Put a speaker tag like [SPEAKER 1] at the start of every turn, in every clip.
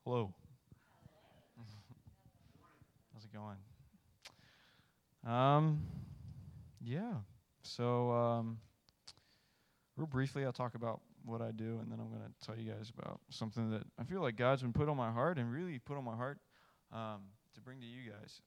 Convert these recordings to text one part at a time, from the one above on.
[SPEAKER 1] Hello. How's it going? Yeah. So, real briefly, I'll talk about what I do, and then I'm going to tell you guys about something that I feel like God's been put on my heart and really put on my heart to bring to you guys.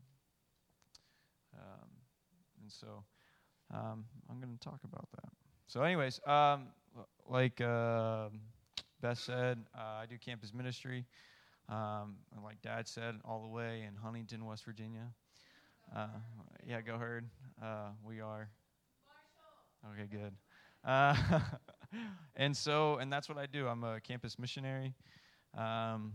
[SPEAKER 1] And so, I'm going to talk about that. So, anyways, like Beth said, I do campus ministry. And like Dad said, all the way in Huntington, West Virginia. Yeah, go Herd. We are. Okay, good. And that's what I do. I'm a campus missionary. That's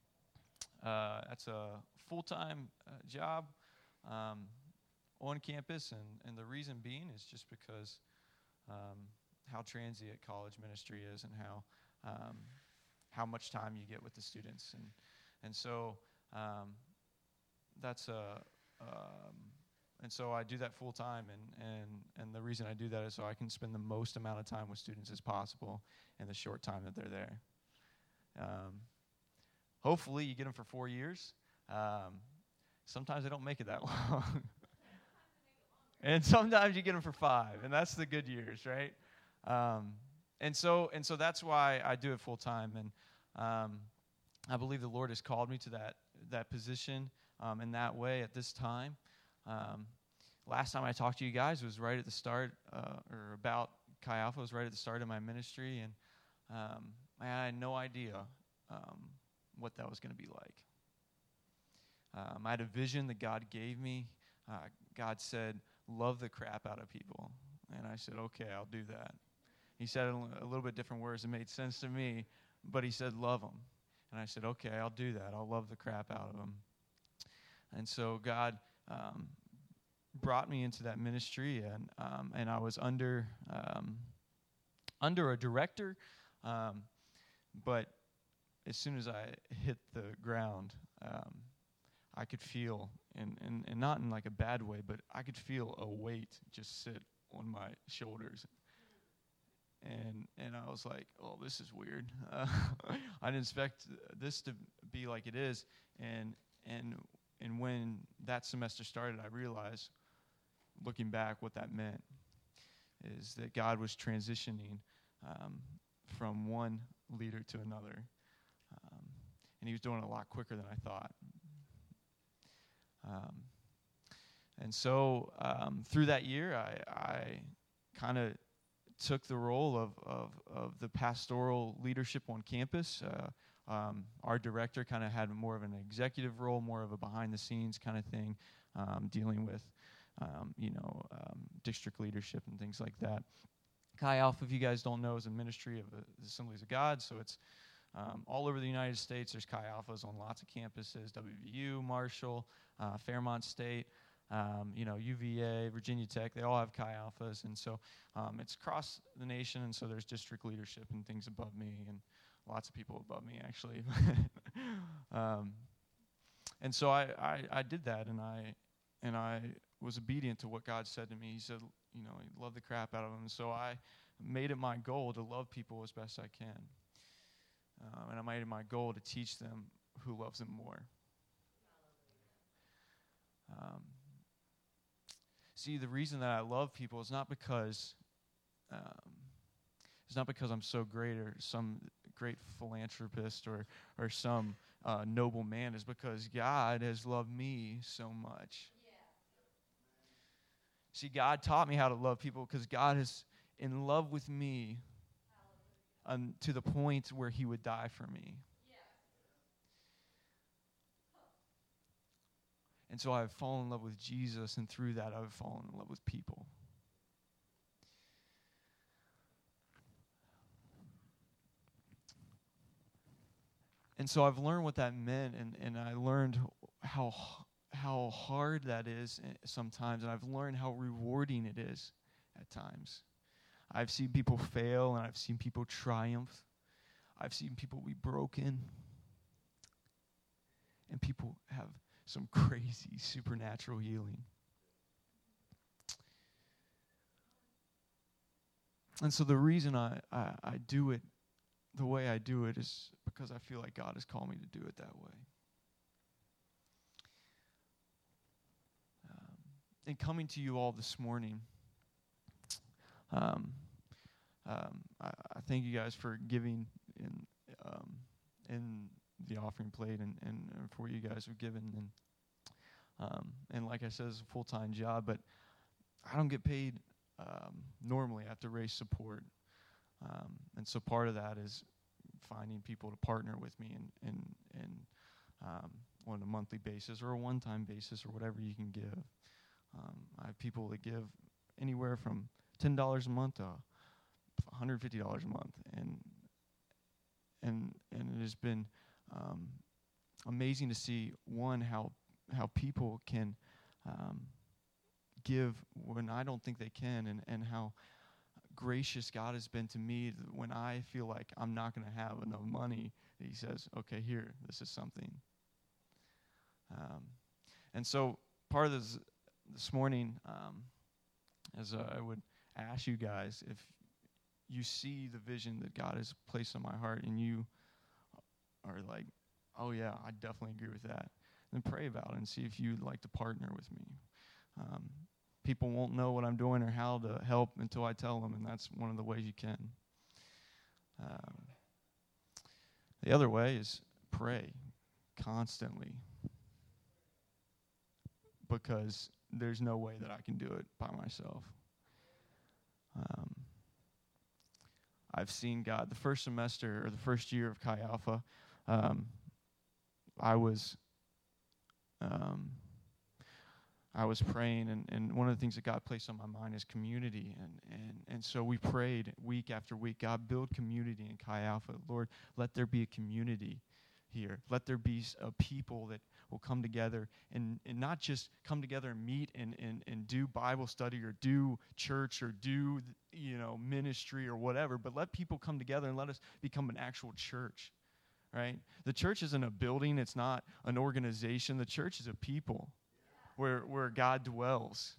[SPEAKER 1] a full-time job on campus, and the reason being is just because how transient college ministry is, and how much time you get with the students, and so that's and so I do that full time, and the reason I do that is so I can spend the most amount of time with students as possible in the short time that they're there. Hopefully you get them for 4 years. Sometimes they don't make it that long. And sometimes you get them for 5, and that's the good years, right? And so that's why I do it full time, and I believe the Lord has called me to that position in that way at this time. Last time I talked to you guys was right at the start, or about Chi Alpha was right at the start of my ministry, and I had no idea what that was going to be like. I had a vision that God gave me. God said, love the crap out of people. And I said, okay, I'll do that. He said it in a little bit different words. It made sense to me, but he said, love them. And I said, okay, I'll do that. I'll love the crap out of them. And so God brought me into that ministry, and I was under a director, but as soon as I hit the ground, I could feel, and not in like a bad way, but I could feel a weight just sit on my shoulders. And I was like, oh, this is weird. I didn't expect this to be like it is. And when that semester started, I realized, looking back, what that meant is that God was transitioning from one leader to another. And he was doing it a lot quicker than I thought. And so through that year, I kind of took the role of the pastoral leadership on campus. Our director kind of had more of an executive role, more of a behind-the-scenes kind of thing, dealing with, district leadership and things like that. Chi Alpha, if you guys don't know, is a ministry of the Assemblies of God, so it's all over the United States. There's Chi Alphas on lots of campuses, WVU, Marshall, Fairmont State, UVA, Virginia Tech. They all have Chi Alphas, and so it's across the nation, and so there's district leadership and things above me, and lots of people above me, actually. And so I did that, and I was obedient to what God said to me. He said, love the crap out of them. So I made it my goal to love people as best I can. And I made it my goal to teach them who loves them more. See, the reason that I love people is not because I'm so great or some great philanthropist or some noble man. Is because God has loved me so much. See, God taught me how to love people because God is in love with me to the point where he would die for me. And so I've fallen in love with Jesus, and through that I've fallen in love with people. And so I've learned what that meant, and I learned how hard that is sometimes, and I've learned how rewarding it is at times. I've seen people fail, and I've seen people triumph. I've seen people be broken, and people have some crazy supernatural healing. And so the reason I do it the way I do it is because I feel like God has called me to do it that way. In coming to you all this morning, I thank you guys for giving in the offering plate and for what you guys have given. And like I said, it's a full-time job, but I don't get paid normally. I have to raise support. And so part of that is finding people to partner with me on a monthly basis or a one-time basis or whatever you can give. I have people that give anywhere from $10 a month to $150 a month, and it has been amazing to see how people can give when I don't think they can, and how gracious God has been to me when I feel like I'm not going to have enough money. He says, "Okay, here, this is something." And so part of this morning, as I would ask you guys, if you see the vision that God has placed on my heart and you are like, "Oh yeah, I definitely agree with that," then pray about it and see if you'd like to partner with me. People won't know what I'm doing or how to help until I tell them, and that's one of the ways you can. The other way is pray constantly, because there's no way that I can do it by myself. I've seen God. The first semester or the first year of Chi Alpha, I was praying, and one of the things that God placed on my mind is community, and so we prayed week after week. God, build community in Chi Alpha. Lord, let there be a community here. Let there be a people that will come together and not just come together and meet and do Bible study or do church or do ministry or whatever, but let people come together and let us become an actual church, right? The church isn't a building. It's not an organization. The church is a people where God dwells.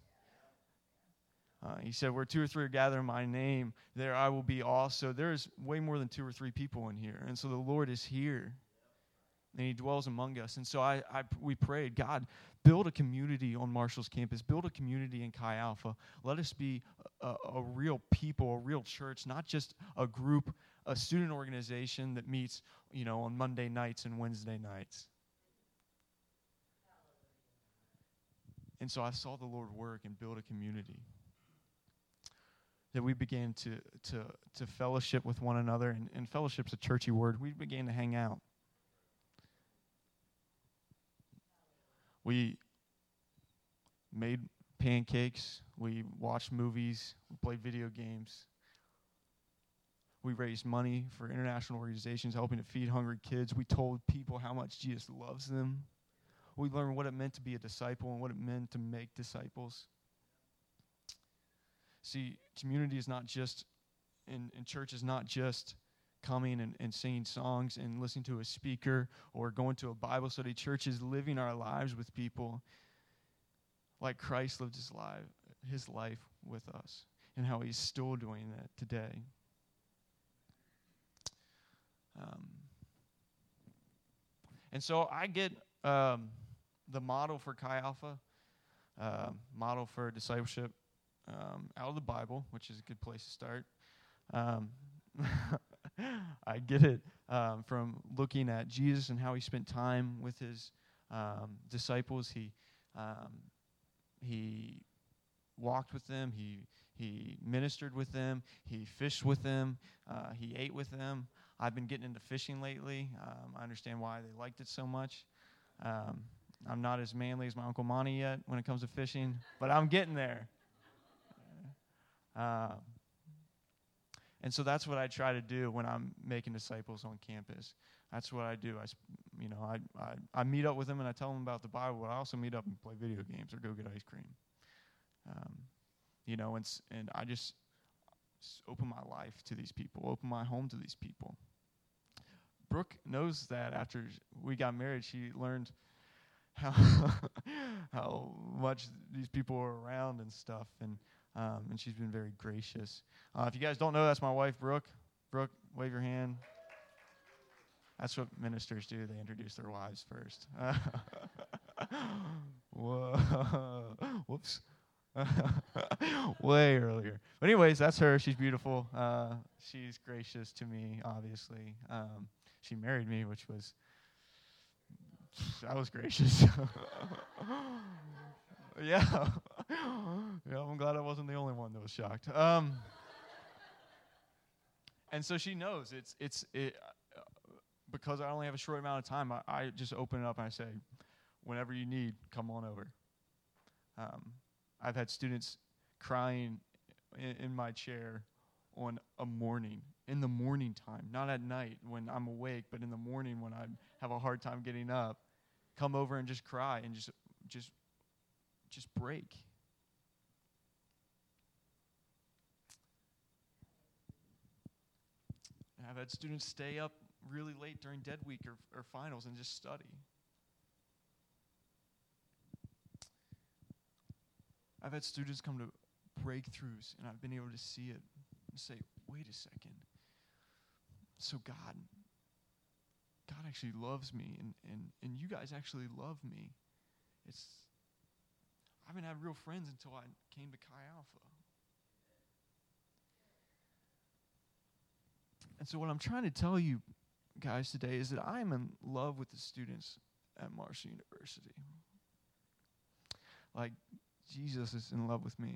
[SPEAKER 1] He said, "Where two or three are gathered in my name, there I will be also." There's way more than 2 or 3 people in here, and so the Lord is here. And he dwells among us. And so we prayed, God, build a community on Marshall's campus. Build a community in Chi Alpha. Let us be a real people, a real church, not just a group, a student organization that meets, on Monday nights and Wednesday nights. And so I saw the Lord work and build a community. That we began to fellowship with one another. And fellowship's a churchy word. We began to hang out. We made pancakes. We watched movies. We played video games. We raised money for international organizations helping to feed hungry kids. We told people how much Jesus loves them. We learned what it meant to be a disciple and what it meant to make disciples. See, community is not just, and church is not just coming and singing songs and listening to a speaker or going to a Bible study. Church is living our lives with people like Christ lived his life with us, and how he's still doing that today. And so I get the model for Chi Alpha, model for discipleship, out of the Bible, which is a good place to start. I get it from looking at Jesus and how he spent time with his disciples. He walked with them. He ministered with them. He fished with them. He ate with them. I've been getting into fishing lately. I understand why they liked it so much. I'm not as manly as my Uncle Monty yet when it comes to fishing, but I'm getting there. And so that's what I try to do when I'm making disciples on campus. That's what I do. I meet up with them and I tell them about the Bible, but I also meet up and play video games or go get ice cream. And I just open my life to these people, open my home to these people. Brooke knows that after we got married, she learned how much these people are around and stuff, and she's been very gracious. If you guys don't know, that's my wife, Brooke. Brooke, wave your hand. That's what ministers do. They introduce their wives first. Whoa. Whoops. Way earlier. But anyways, that's her. She's beautiful. She's gracious to me, obviously. She married me, which was, I was gracious. Yeah. Yeah, I'm glad I wasn't the only one that was shocked. And so she knows because I only have a short amount of time, I just open it up and I say, whenever you need, come on over. I've had students crying in my chair in the morning time, not at night when I'm awake, but in the morning when I have a hard time getting up, come over and just cry and just break. And I've had students stay up really late during dead week or finals and just study. I've had students come to breakthroughs, and I've been able to see it and say, wait a second. So God actually loves me, and you guys actually love me. I haven't had real friends until I came to Chi Alpha. And so what I'm trying to tell you guys today is that I'm in love with the students at Marshall University. Like, Jesus is in love with me.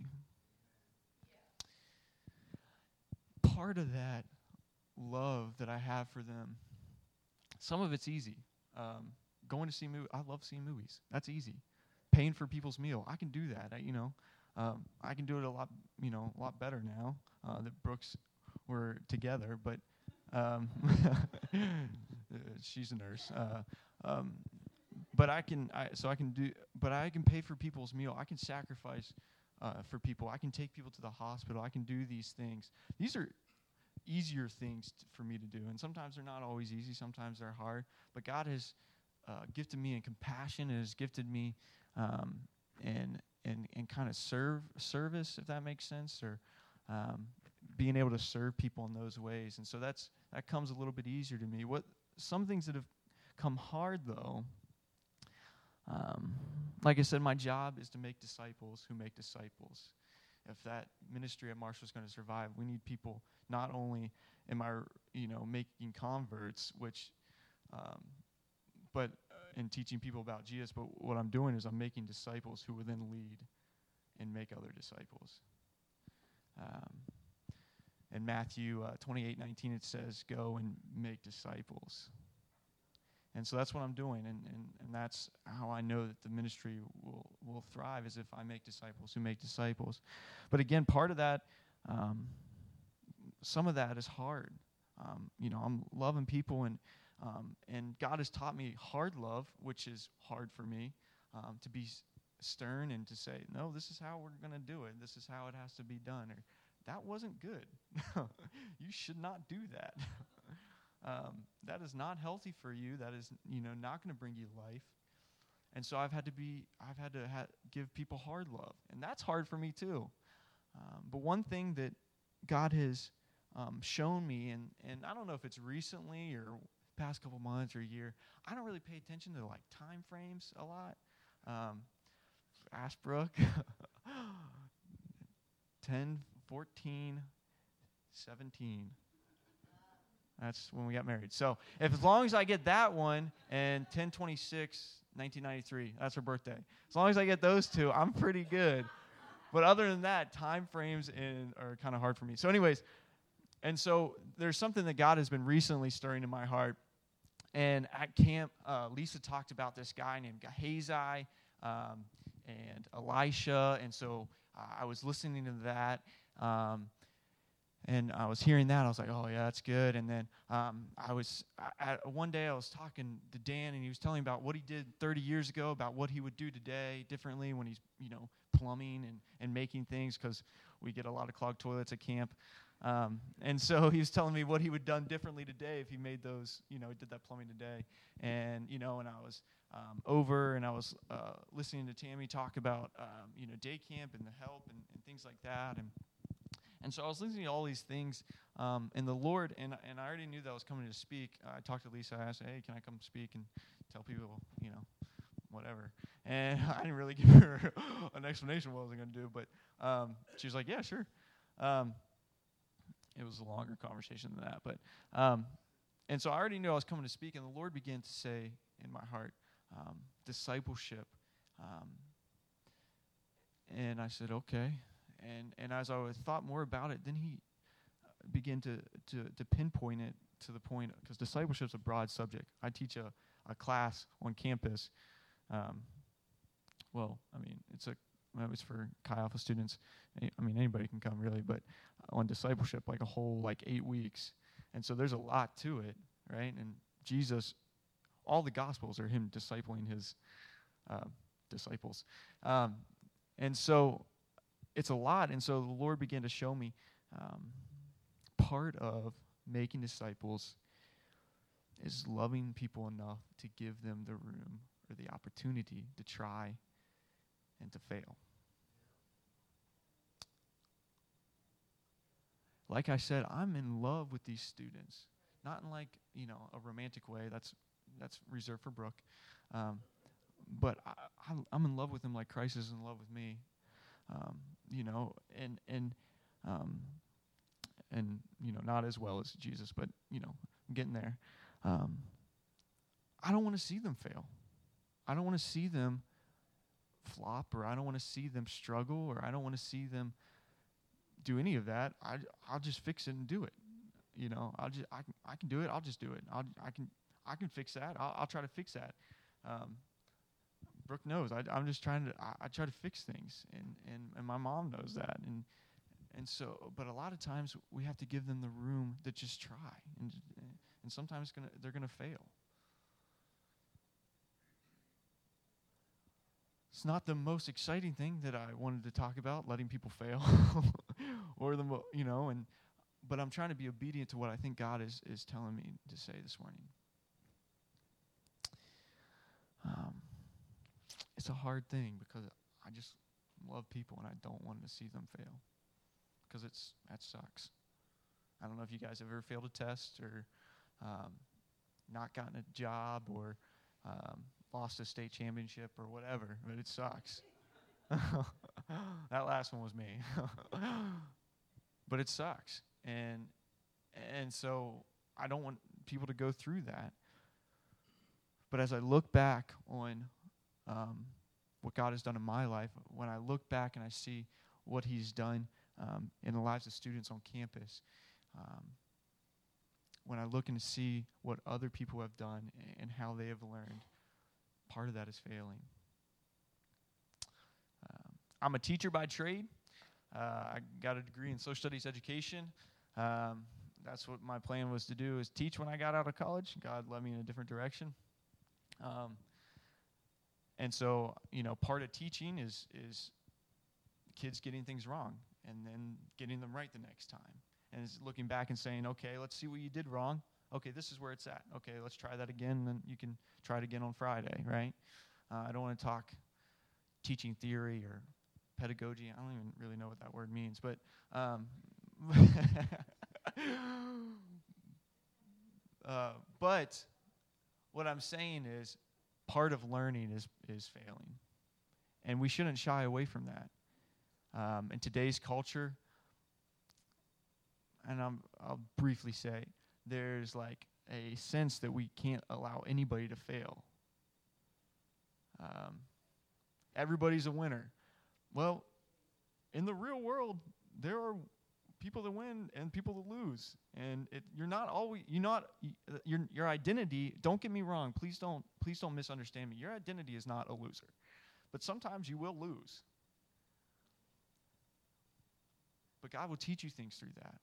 [SPEAKER 1] Part of that love that I have for them, some of it's easy. Going to see movies, I love seeing movies. That's easy. Paying for people's meal, I can do that. I can do it a lot better now that Brooks were together. But she's a nurse. But I can pay for people's meal. I can sacrifice for people. I can take people to the hospital. I can do these things. These are easier things for me to do, and sometimes they're not always easy. Sometimes they're hard. But God has gifted me in compassion and has gifted me in kind of service, if that makes sense, or being able to serve people in those ways. And so that comes a little bit easier to me. Some things that have come hard though. Like I said, my job is to make disciples who make disciples. If that ministry at Marshall is going to survive, we need people. Not only am I, making converts, but in teaching people about Jesus, but what I'm doing is I'm making disciples who will then lead and make other disciples. In Matthew 28:19, it says, "Go and make disciples." And so that's what I'm doing, and that's how I know that the ministry will thrive, is if I make disciples who make disciples. But again, part of that, some of that is hard. I'm loving people, and God has taught me hard love, which is hard for me, to be stern and to say, no, this is how we're going to do it. This is how it has to be done. Or, that wasn't good. You should not do that. That is not healthy for you. That is, not going to bring you life. And so I've had to give people hard love, and that's hard for me too. But one thing that God has shown me, and I don't know if it's recently or past couple months or a year, I don't really pay attention to like time frames a lot. Ask Brooke. 10, 14, 17. That's when we got married. So as long as I get that one, and 10/26/1993, that's her birthday. As long as I get those two, I'm pretty good. But other than that, time frames are kind of hard for me. So anyways, and so there's something that God has been recently stirring in my heart. And at camp, Lisa talked about this guy named Gehazi and Elisha. And so I was listening to that. And I was hearing that. I was like, oh, yeah, that's good. And then one day I was talking to Dan, and he was telling me about what he did 30 years ago, about what he would do today differently when he's, plumbing and making things, because we get a lot of clogged toilets at camp. And so he was telling me what he would have done differently today if he made those, did that plumbing today. And, and I was over, and I was listening to Tammy talk about, day camp and the help and things like that. And so I was listening to all these things, and the Lord, and I already knew that I was coming to speak. I talked to Lisa. I asked her, hey, can I come speak and tell people, whatever. And I didn't really give her an explanation of what I was going to do, but she was like, yeah, sure. It was a longer conversation than that. But and so I already knew I was coming to speak, and the Lord began to say in my heart, discipleship. And I said, okay. And as I thought more about it, then he began to pinpoint it to the point, because discipleship is a broad subject. I teach a class on campus. It's for Chi Alpha students. Anybody can come really, but on discipleship, like a whole 8 weeks. And so there's a lot to it, right? And Jesus, all the Gospels are him discipling his disciples. And so it's a lot. And so the Lord began to show me part of making disciples is loving people enough to give them the room or the opportunity to try and to fail. Like I said, I'm in love with these students. Not in a romantic way. That's reserved for Brooke. But I'm in love with them like Christ is in love with me. Not as well as Jesus, but I'm getting there. I don't want to see them fail. I don't want to see them flop, or I don't want to see them struggle, or I don't want to see them do any of that. I'll just fix it and do it. I can do it. I'll just do it. I can fix that. I'll try to fix that. Brooke knows. I'm just trying to. I try to fix things, and my mom knows that, and so. But a lot of times we have to give them the room to just try, and sometimes they're gonna fail. It's not the most exciting thing that I wanted to talk about, letting people fail, or but I'm trying to be obedient to what I think God is telling me to say this morning. It's a hard thing because I just love people and I don't want to see them fail, because that sucks. I don't know if you guys have ever failed a test or not gotten a job or lost a state championship or whatever, but it sucks. That last one was me. But it sucks. And so I don't want people to go through that. But as I look back on what God has done in my life, when I look back and I see what he's done in the lives of students on campus, when I look and see what other people have done and how they have learned, part of that is failing. I'm a teacher by trade. I got a degree in social studies education. That's what my plan was to do, is teach when I got out of college. God led me in a different direction. And so, part of teaching is kids getting things wrong and then getting them right the next time. And it's looking back and saying, okay, let's see what you did wrong. Okay, this is where it's at. Okay, let's try that again, and then you can try it again on Friday, right? I don't want to talk teaching theory or pedagogy. I don't even really know what that word means, but but what I'm saying is part of learning is failing, and we shouldn't shy away from that. In today's culture, and I'll briefly say, there's a sense that we can't allow anybody to fail. Everybody's a winner. Well, in the real world, there are people that win and people that lose, and your identity. Don't get me wrong. Please don't misunderstand me. Your identity is not a loser, but sometimes you will lose. But God will teach you things through that.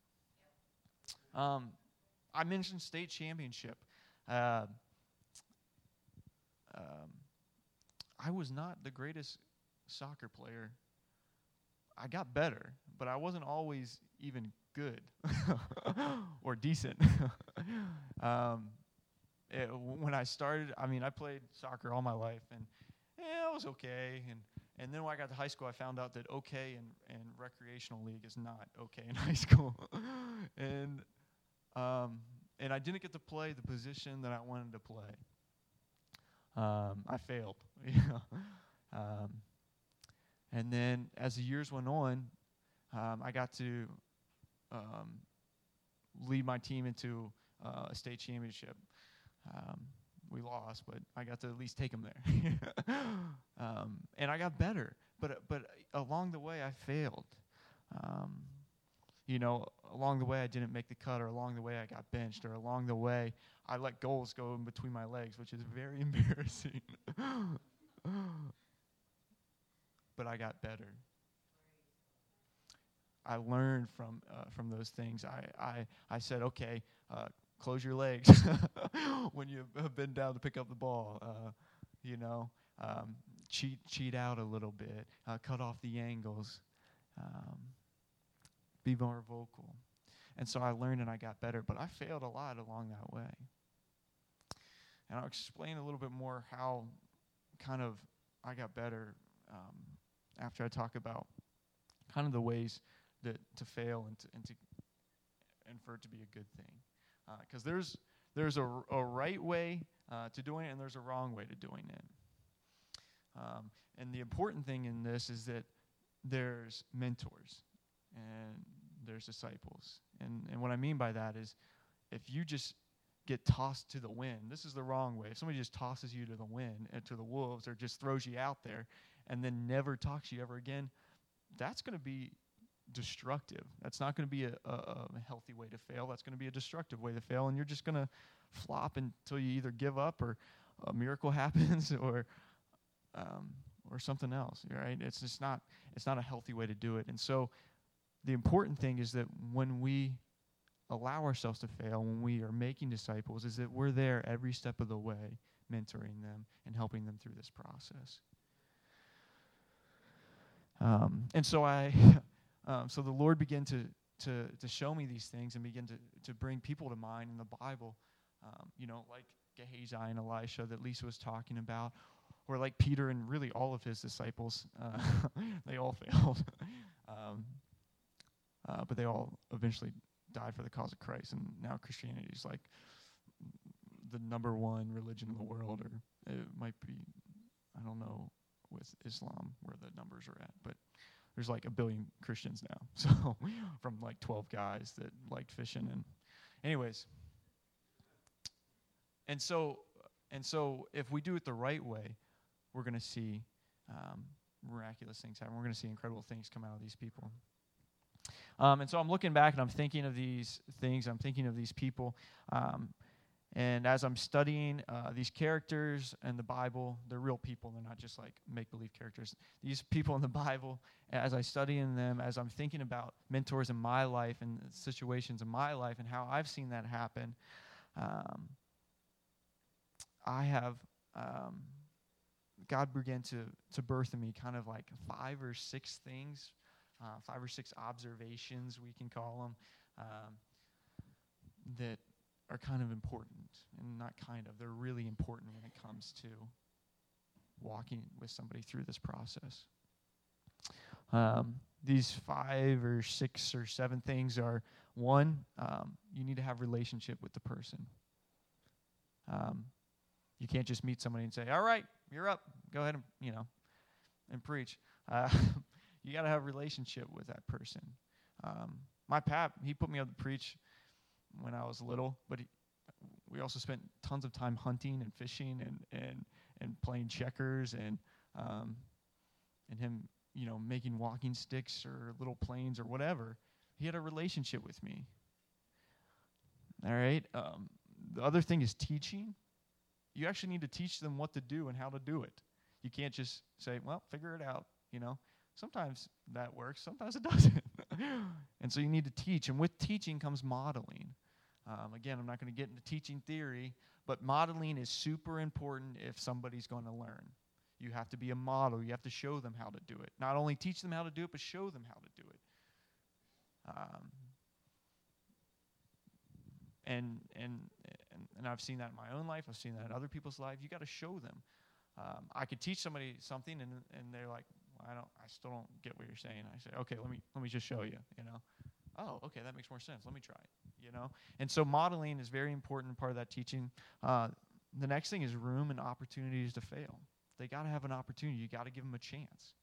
[SPEAKER 1] I mentioned state championship. I was not the greatest soccer player. I got better, but I wasn't always even good or decent. When I started, I played soccer all my life, and it was okay. And then when I got to high school, I found out that OK and recreational league is not OK in high school. and I didn't get to play the position that I wanted to play. I failed. And then as the years went on, I got to lead my team into a state championship. We lost, but I got to at least take them there. And I got better, but along the way I failed. Along the way I didn't make the cut, or along the way I got benched, or along the way I let goals go in between my legs, which is very embarrassing. But I got better. I learned from those things. I said, okay, close your legs when you bend down to pick up the ball. Cheat out a little bit. Cut off the angles. Be more vocal. And so I learned and I got better, but I failed a lot along that way. And I'll explain a little bit more how kind of I got better after I talk about kind of the ways that to fail and for it to be a good thing. Because there's a right way to doing it, and there's a wrong way to doing it. And the important thing in this is that there's mentors and there's disciples. And what I mean by that is if you just get tossed to the wind, this is the wrong way. If somebody just tosses you to the wind and to the wolves, or just throws you out there and then never talks to you ever again, that's going to be destructive. That's not going to be a healthy way to fail. That's going to be a destructive way to fail, and you're just going to flop until you either give up or a miracle happens or something else, right? It's just not a healthy way to do it. And so the important thing is that when we allow ourselves to fail, when we are making disciples, is that we're there every step of the way, mentoring them and helping them through this process. And so so the Lord began to show me these things and begin to bring people to mind in the Bible, like Gehazi and Elisha that Lisa was talking about, or like Peter and really all of his disciples. They all failed. But they all eventually died for the cause of Christ, and now Christianity is like the number one religion in the world, or it might be, I don't know, with Islam where the numbers are at, but there's like 1 billion Christians now, so from like 12 guys that liked fishing, and anyways. And so if we do it the right way, we're going to see miraculous things happen. We're going to see incredible things come out of these people. And so I'm looking back and I'm thinking of these things. I'm thinking of these people. And as I'm studying these characters in the Bible, they're real people. They're not just like make-believe characters. These people in the Bible, as I study in them, as I'm thinking about mentors in my life and situations in my life and how I've seen that happen, I have, God began to birth in me kind of like 5 or 6 things, 5 or 6 observations, we can call them, that are kind of important, and not kind of, they're really important when it comes to walking with somebody through this process. These 5 or 6 or 7 things are, 1, you need to have a relationship with the person. You can't just meet somebody and say, all right, you're up, go ahead and preach. You got to have a relationship with that person. My pap, he put me up to preach when I was little, but we also spent tons of time hunting and fishing and playing checkers and him, making walking sticks or little planes or whatever. He had a relationship with me. All right. The other thing is teaching. You actually need to teach them what to do and how to do it. You can't just say, well, figure it out, Sometimes that works, sometimes it doesn't. And so you need to teach, and with teaching comes modeling. Again, I'm not going to get into teaching theory, but modeling is super important if somebody's going to learn. You have to be a model. You have to show them how to do it. Not only teach them how to do it, but show them how to do it. And I've seen that in my own life. I've seen that in other people's lives. You got to show them. I could teach somebody something, and they're like, I still don't get what you're saying. I say, okay, let me just show you, Oh, okay, that makes more sense. Let me try it, And so modeling is very important part of that teaching. The next thing is room and opportunities to fail. They got to have an opportunity. You got to give them a chance.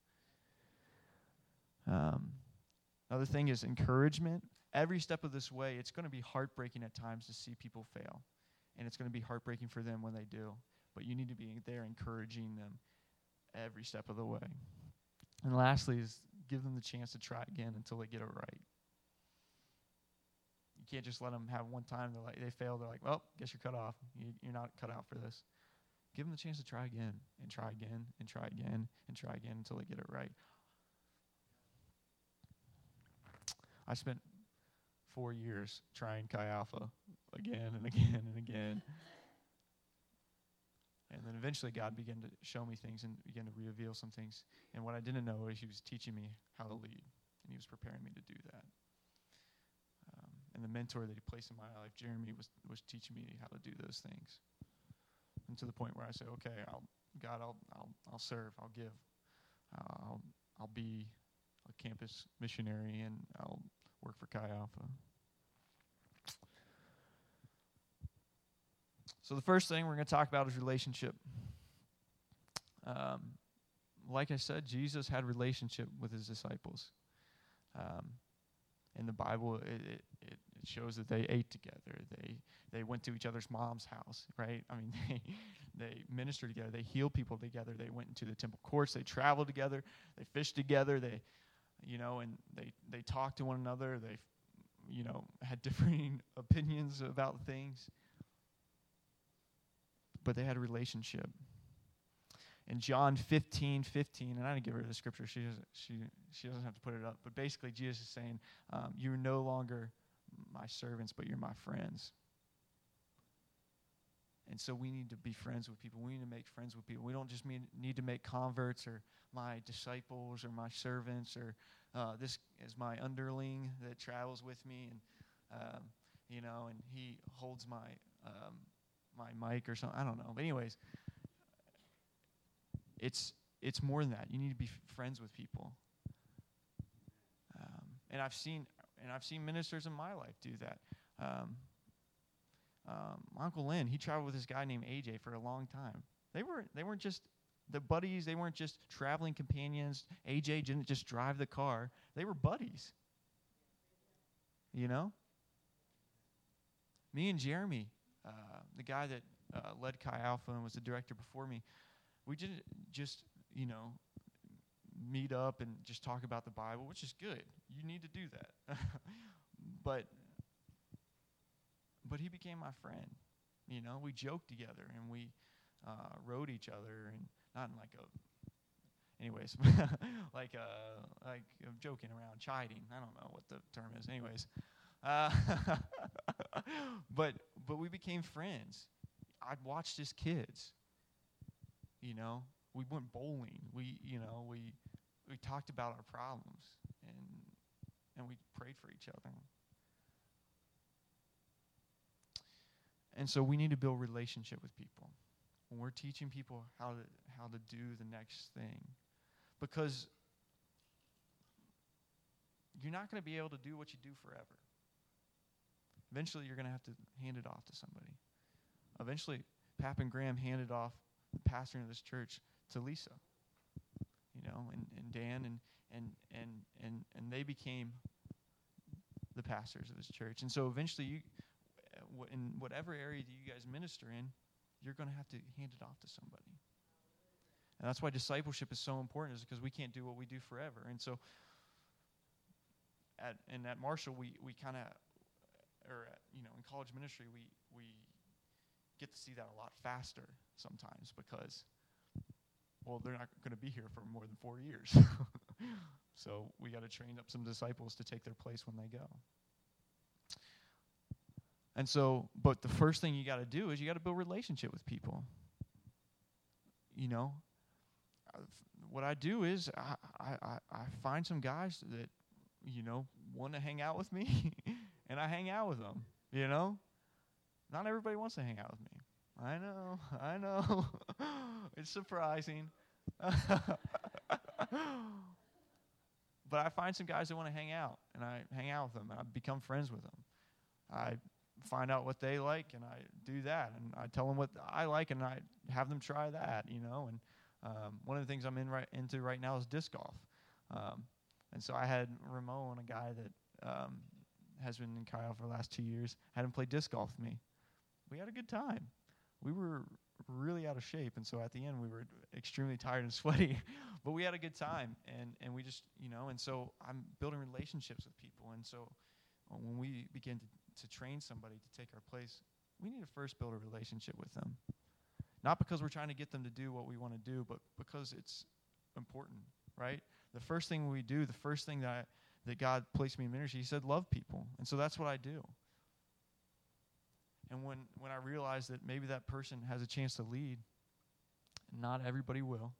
[SPEAKER 1] Another thing is encouragement. Every step of this way, it's going to be heartbreaking at times to see people fail. And it's going to be heartbreaking for them when they do. But you need to be there encouraging them every step of the way. And lastly is give them the chance to try again until they get it right. You can't just let them have one time. They fail. They're like, well, guess you're cut off. You're not cut out for this. Give them the chance to try again and try again and try again and try again until they get it right. I spent 4 years trying Chi Alpha again and again and again. And then eventually God began to show me things and began to reveal some things. And what I didn't know is he was teaching me how to lead. And he was preparing me to do that. And the mentor that he placed in my life, Jeremy, was teaching me how to do those things. And to the point where I say, okay, I'll serve, I'll give. I'll be a campus missionary, and I'll work for Chi Alpha. So the first thing we're going to talk about is relationship. Like I said, Jesus had relationship with his disciples. In the Bible, it shows that they ate together. They went to each other's mom's house, right? I mean, they ministered together. They healed people together. They went into the temple courts. They traveled together. They fished together. And they talked to one another. They, had differing opinions about things. But they had a relationship. In John 15:15, and I didn't give her the scripture. She doesn't have to put it up. But basically, Jesus is saying, "You're no longer my servants, but you're my friends." And so we need to be friends with people. We need to make friends with people. We don't just need to make converts or my disciples or my servants or this is my underling that travels with me, and and he holds my mic or something. I don't know. But anyways. It's more than that. You need to be friends with people. And I've seen ministers in my life do that. My Uncle Lynn, he traveled with this guy named AJ for a long time. They weren't just the buddies. They weren't just traveling companions. AJ didn't just drive the car. They were buddies. Me and Jeremy, the guy that led Chi Alpha and was the director before me, we didn't just, meet up and just talk about the Bible, which is good. You need to do that. But he became my friend. We joked together and we rode each other, and not in anyways, like joking around, chiding. I don't know what the term is. Anyways, but we became friends. I'd watched his kids. We went bowling. We talked about our problems, and we prayed for each other. And so we need to build relationship with people when we're teaching people how to do the next thing, because you're not going to be able to do what you do forever. Eventually, you're going to have to hand it off to somebody. Eventually, Pap and Graham handed off the pastor of this church to Lisa, and Dan, and they became the pastors of this church. And so eventually, in whatever area that you guys minister in, you're going to have to hand it off to somebody. And that's why discipleship is so important, is because we can't do what we do forever. And so at Marshall, we kind of, in college ministry, we get to see that a lot faster sometimes because, they're not going to be here for more than 4 years. So we got to train up some disciples to take their place when they go. And so, but the first thing you got to do is you got to build a relationship with people. What I do is I find some guys that, want to hang out with me, and I hang out with them, Not everybody wants to hang out with me. I know. It's surprising. But I find some guys that want to hang out, and I hang out with them, and I become friends with them. I find out what they like, and I do that, and I tell them what I like, and I have them try that, you know. And one of the things I'm into right now is disc golf. And so I had Ramon, a guy that has been in Kyle for the last 2 years, had him play disc golf with me. We had a good time. We were really out of shape, and so at the end we were extremely tired and sweaty, but we had a good time, and we just, you know. And so I'm building relationships with people, and so when we begin to train somebody to take our place, we need to first build a relationship with them. Not because we're trying to get them to do what we want to do, but because it's important, right? The first thing we do, the first thing that God placed me in ministry, he said, love people. And so that's what I do. And when I realized that maybe that person has a chance to lead, not everybody will.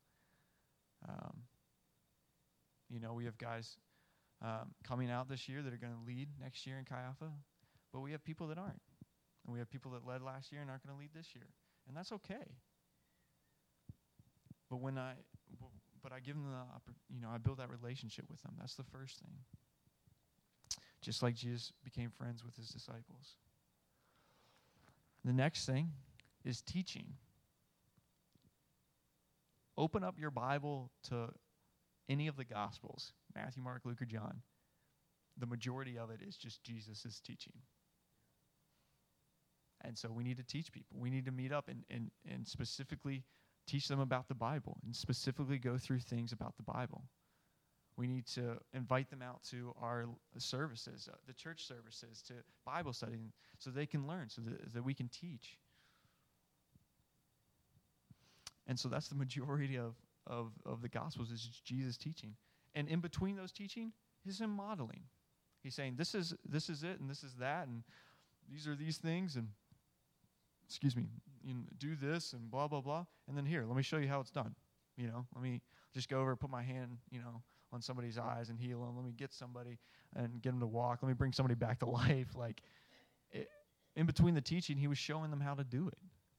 [SPEAKER 1] You know, we have guys coming out this year that are going to lead next year in Chi Alpha, but we have people that aren't. And we have people that led last year and aren't going to lead this year. And that's okay. But I give them I build that relationship with them. That's the first thing. Just like Jesus became friends with his disciples. The next thing is teaching. Open up your Bible to any of the Gospels, Matthew, Mark, Luke, or John. The majority of it is just Jesus' teaching. And so we need to teach people. We need to meet up and specifically teach them about the Bible and specifically go through things about the Bible. We need to invite them out to our services, the church services, to Bible study, so they can learn, so that we can teach. And so that's the majority of the Gospels, is Jesus teaching. And in between those teaching is him modeling. He's saying, this is it, and this is that, and these are these things, and do this, and blah, blah, blah. And then here, let me show you how it's done. You know, let me just go over, put my hand, on somebody's eyes and heal them. Let me get somebody and get them to walk. Let me bring somebody back to life. In between the teaching, he was showing them how to do it.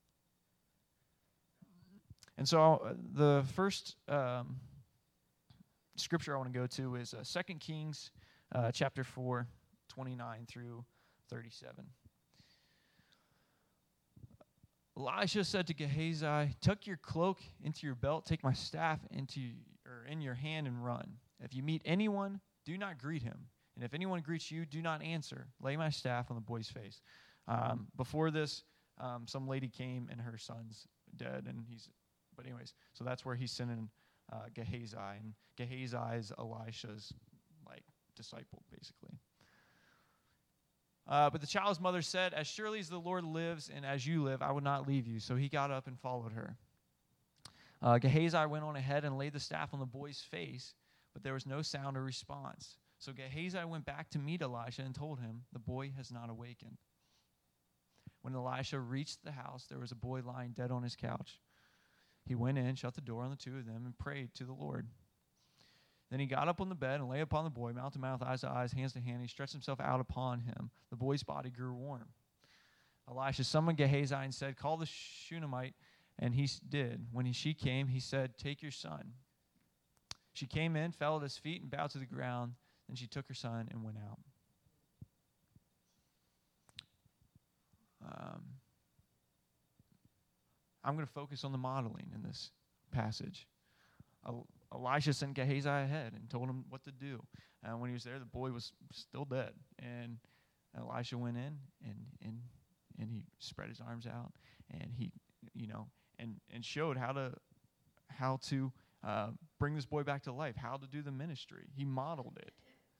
[SPEAKER 1] And so the first scripture I want to go to is 2 Kings chapter 4, 29 through 37. Elisha said to Gehazi, tuck your cloak into your belt, take my staff in your hand and run. If you meet anyone, do not greet him. And if anyone greets you, do not answer. Lay my staff on the boy's face. Before this, some lady came and her son's dead, but anyways, so that's where he's sending Gehazi, and Gehazi is Elisha's disciple, basically. But the child's mother said, as surely as the Lord lives and as you live, I will not leave you. So he got up and followed her. Gehazi went on ahead and laid the staff on the boy's face, but there was no sound or response. So Gehazi went back to meet Elisha and told him, the boy has not awakened. When Elisha reached the house, there was a boy lying dead on his couch. He went in, shut the door on the two of them, and prayed to the Lord. Then he got up on the bed and lay upon the boy, mouth to mouth, eyes to eyes, hands to hand. He stretched himself out upon him. The boy's body grew warm. Elisha summoned Gehazi and said, call the Shunammite. And he did. When she came, he said, take your son. She came in, fell at his feet, and bowed to the ground. Then she took her son and went out. I'm going to focus on the modeling in this passage. Elisha sent Gehazi ahead and told him what to do. When he was there, the boy was still dead. And Elisha went in and he spread his arms out and he, and showed how to bring this boy back to life, how to do the ministry. He modeled it.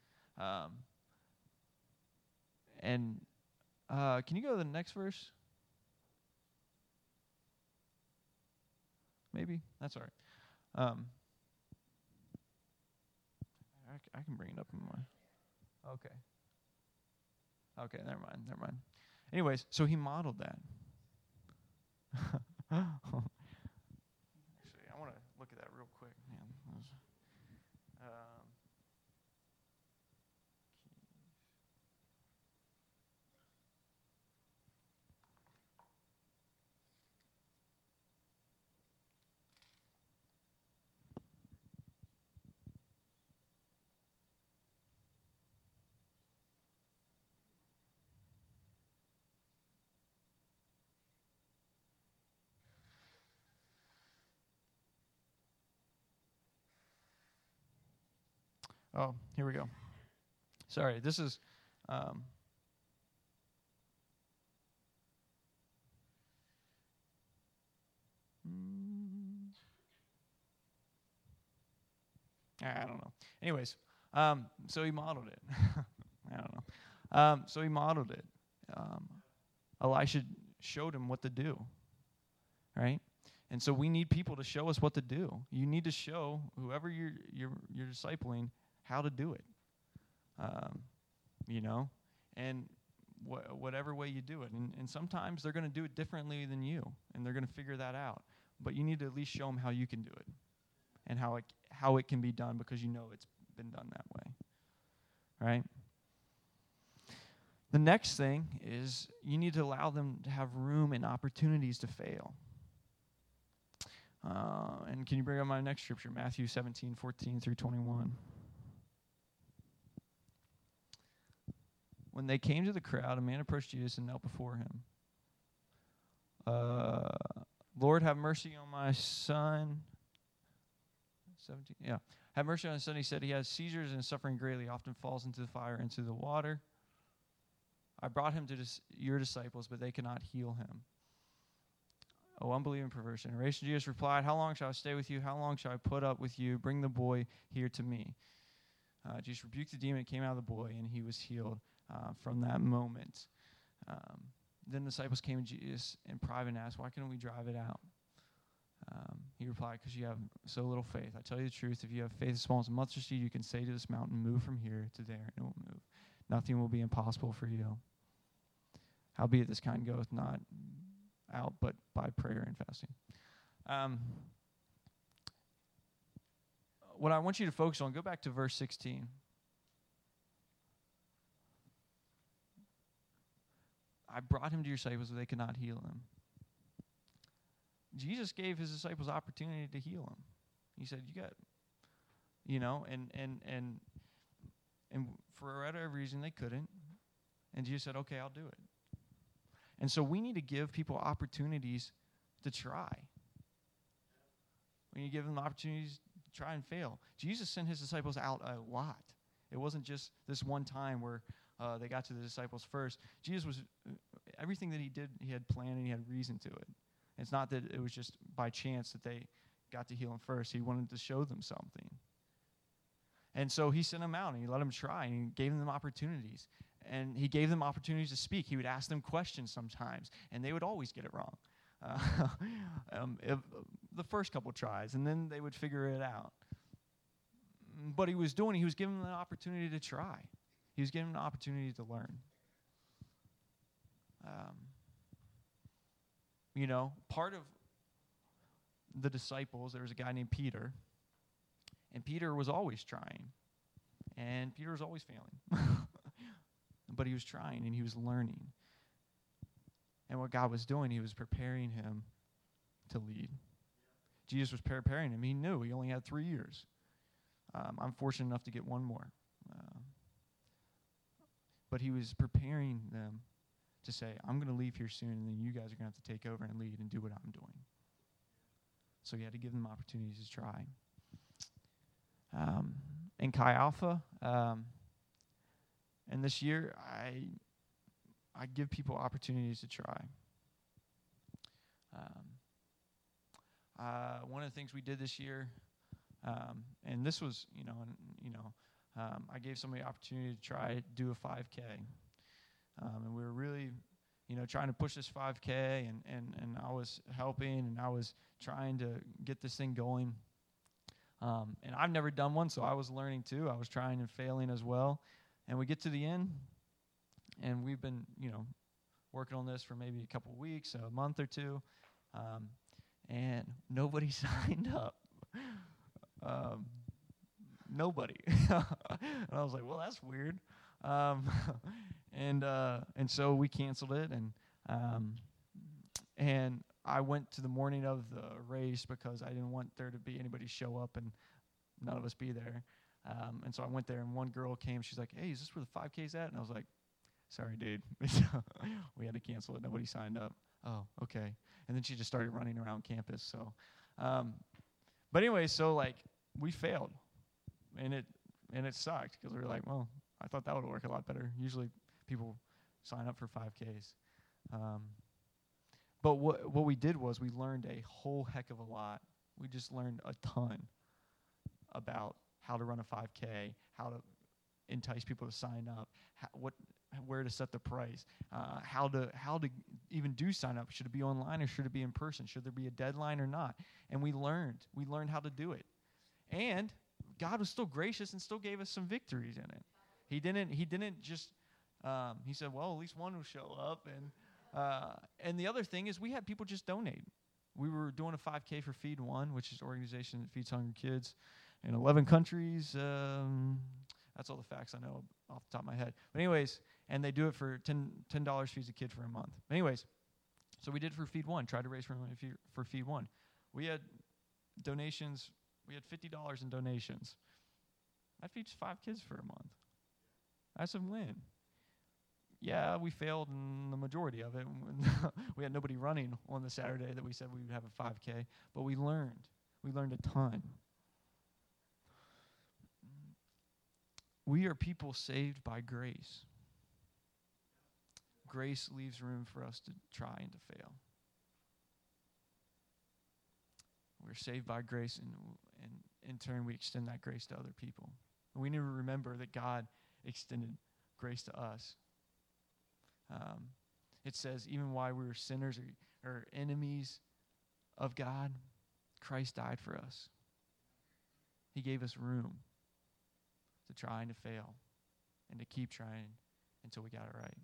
[SPEAKER 1] Can you go to the next verse? Maybe? That's all right. I can bring it up in my... Okay, never mind. Anyways, so he modeled that. Actually, I want to look at that real quick. Man. Oh, here we go. Sorry, this is... I don't know. Anyways, so he modeled it. I don't know. So he modeled it. Elisha showed him what to do, right? And so we need people to show us what to do. You need to show whoever you're discipling how to do it, and whatever way you do it. And sometimes they're going to do it differently than you, and they're going to figure that out. But you need to at least show them how you can do it and how it can be done, because you know it's been done that way, right? The next thing is you need to allow them to have room and opportunities to fail. And can you bring up my next scripture, Matthew 17:14-21? When they came to the crowd, a man approached Jesus and knelt before him. Lord, have mercy on my son. 17, yeah. Have mercy on his son. He said he has seizures and is suffering greatly, often falls into the fire, into the water. I brought him to your disciples, but they cannot heal him. O unbelieving perverse generation. Jesus replied, how long shall I stay with you? How long shall I put up with you? Bring the boy here to me. Jesus rebuked the demon. It came out of the boy, and he was healed from that moment. Then the disciples came to Jesus in private and asked, why couldn't we drive it out? He replied, because you have so little faith. I tell you the truth, if you have faith as small as a mustard seed, you can say to this mountain, move from here to there, and it will move. Nothing will be impossible for you. Howbeit this kind goeth not out but by prayer and fasting. What I want you to focus on, go back to verse 16. I brought him to your disciples, but they could not heal him. Jesus gave his disciples opportunity to heal him. He said, you got, and for whatever reason they couldn't. And Jesus said, okay, I'll do it. And so we need to give people opportunities to try. We need to give them opportunities to try and fail. Jesus sent his disciples out a lot. It wasn't just this one time where they got to the disciples first. Jesus was, everything that he did, he had planned and he had reason to it. It's not that it was just by chance that they got to heal him first. He wanted to show them something. And so he sent them out and he let them try and he gave them opportunities. And he gave them opportunities to speak. He would ask them questions sometimes, and they would always get it wrong. The first couple tries, and then they would figure it out. But he was giving them an opportunity to try. He was giving them an opportunity to learn. Part of the disciples, there was a guy named Peter, and Peter was always trying, and Peter was always failing. But he was trying, and he was learning. And what God was doing, he was preparing him to lead. Jesus was preparing him. He knew he only had 3 years. I'm fortunate enough to get one more. But he was preparing them to say, I'm going to leave here soon, and then you guys are going to have to take over and lead and do what I'm doing. So he had to give them opportunities to try. In Chi Alpha, and this year, I give people opportunities to try. One of the things we did this year, and this was, I gave somebody opportunity to try to do a 5K. And we were really, trying to push this 5K, and I was helping, and I was trying to get this thing going. And I've never done one, so I was learning too. I was trying and failing as well. And we get to the end, and we've been, working on this for maybe a couple weeks, a month or two, and nobody signed up. Nobody. And I was like, well, that's weird. And so we canceled it, and I went to the morning of the race because I didn't want there to be anybody show up and none of us be there. And so I went there, and one girl came. She's like, hey, is this where the 5K's at? And I was like, sorry, dude. We had to cancel it. Nobody signed up. Oh, okay. And then she just started running around campus. So, but anyway, so, we failed. And And it sucked because we were like, well, I thought that would work a lot better. Usually people sign up for 5Ks. But what we did was we learned a whole heck of a lot. We just learned a ton about how to run a 5K, how to entice people to sign up, where to set the price, how to even do sign up. Should it be online or should it be in person? Should there be a deadline or not? And we learned how to do it. And God was still gracious and still gave us some victories in it. He didn't just he said, well, at least one will show up. And the other thing is we had people just donate. We were doing a 5K for Feed One, which is an organization that feeds hungry kids in 11 countries. That's all the facts I know off the top of my head. But anyways, and they do it for $10 feeds a kid for a month. But anyways, so we did for Feed One, tried to raise money for Feed One. We had donations. We had $50 in donations. That feeds 5 kids for a month. That's a win. Yeah, we failed in the majority of it. We had nobody running on the Saturday that we said we would have a 5K, but we learned. We learned a ton. We are people saved by grace. Grace leaves room for us to try and to fail. We're saved by grace, and in turn, we extend that grace to other people. And we need to remember that God extended grace to us. It says, even while we were sinners or enemies of God, Christ died for us. He gave us room to try and to fail and to keep trying until we got it right.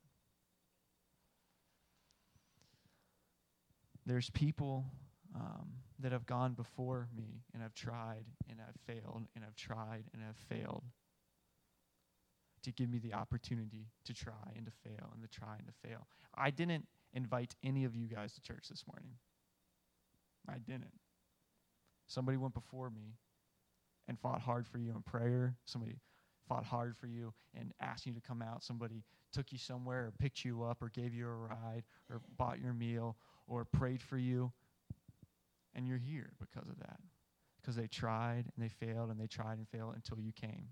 [SPEAKER 1] There's people that have gone before me and have tried and have failed and have tried and have failed to give me the opportunity to try and to fail and to try and to fail. I didn't invite any of you guys to church this morning. I didn't. Somebody went before me and fought hard for you in prayer. Somebody fought hard for you and asked you to come out. Somebody took you somewhere or picked you up or gave you a ride or bought your meal or prayed for you. And you're here because of that. Because they tried and they failed and they tried and failed until you came.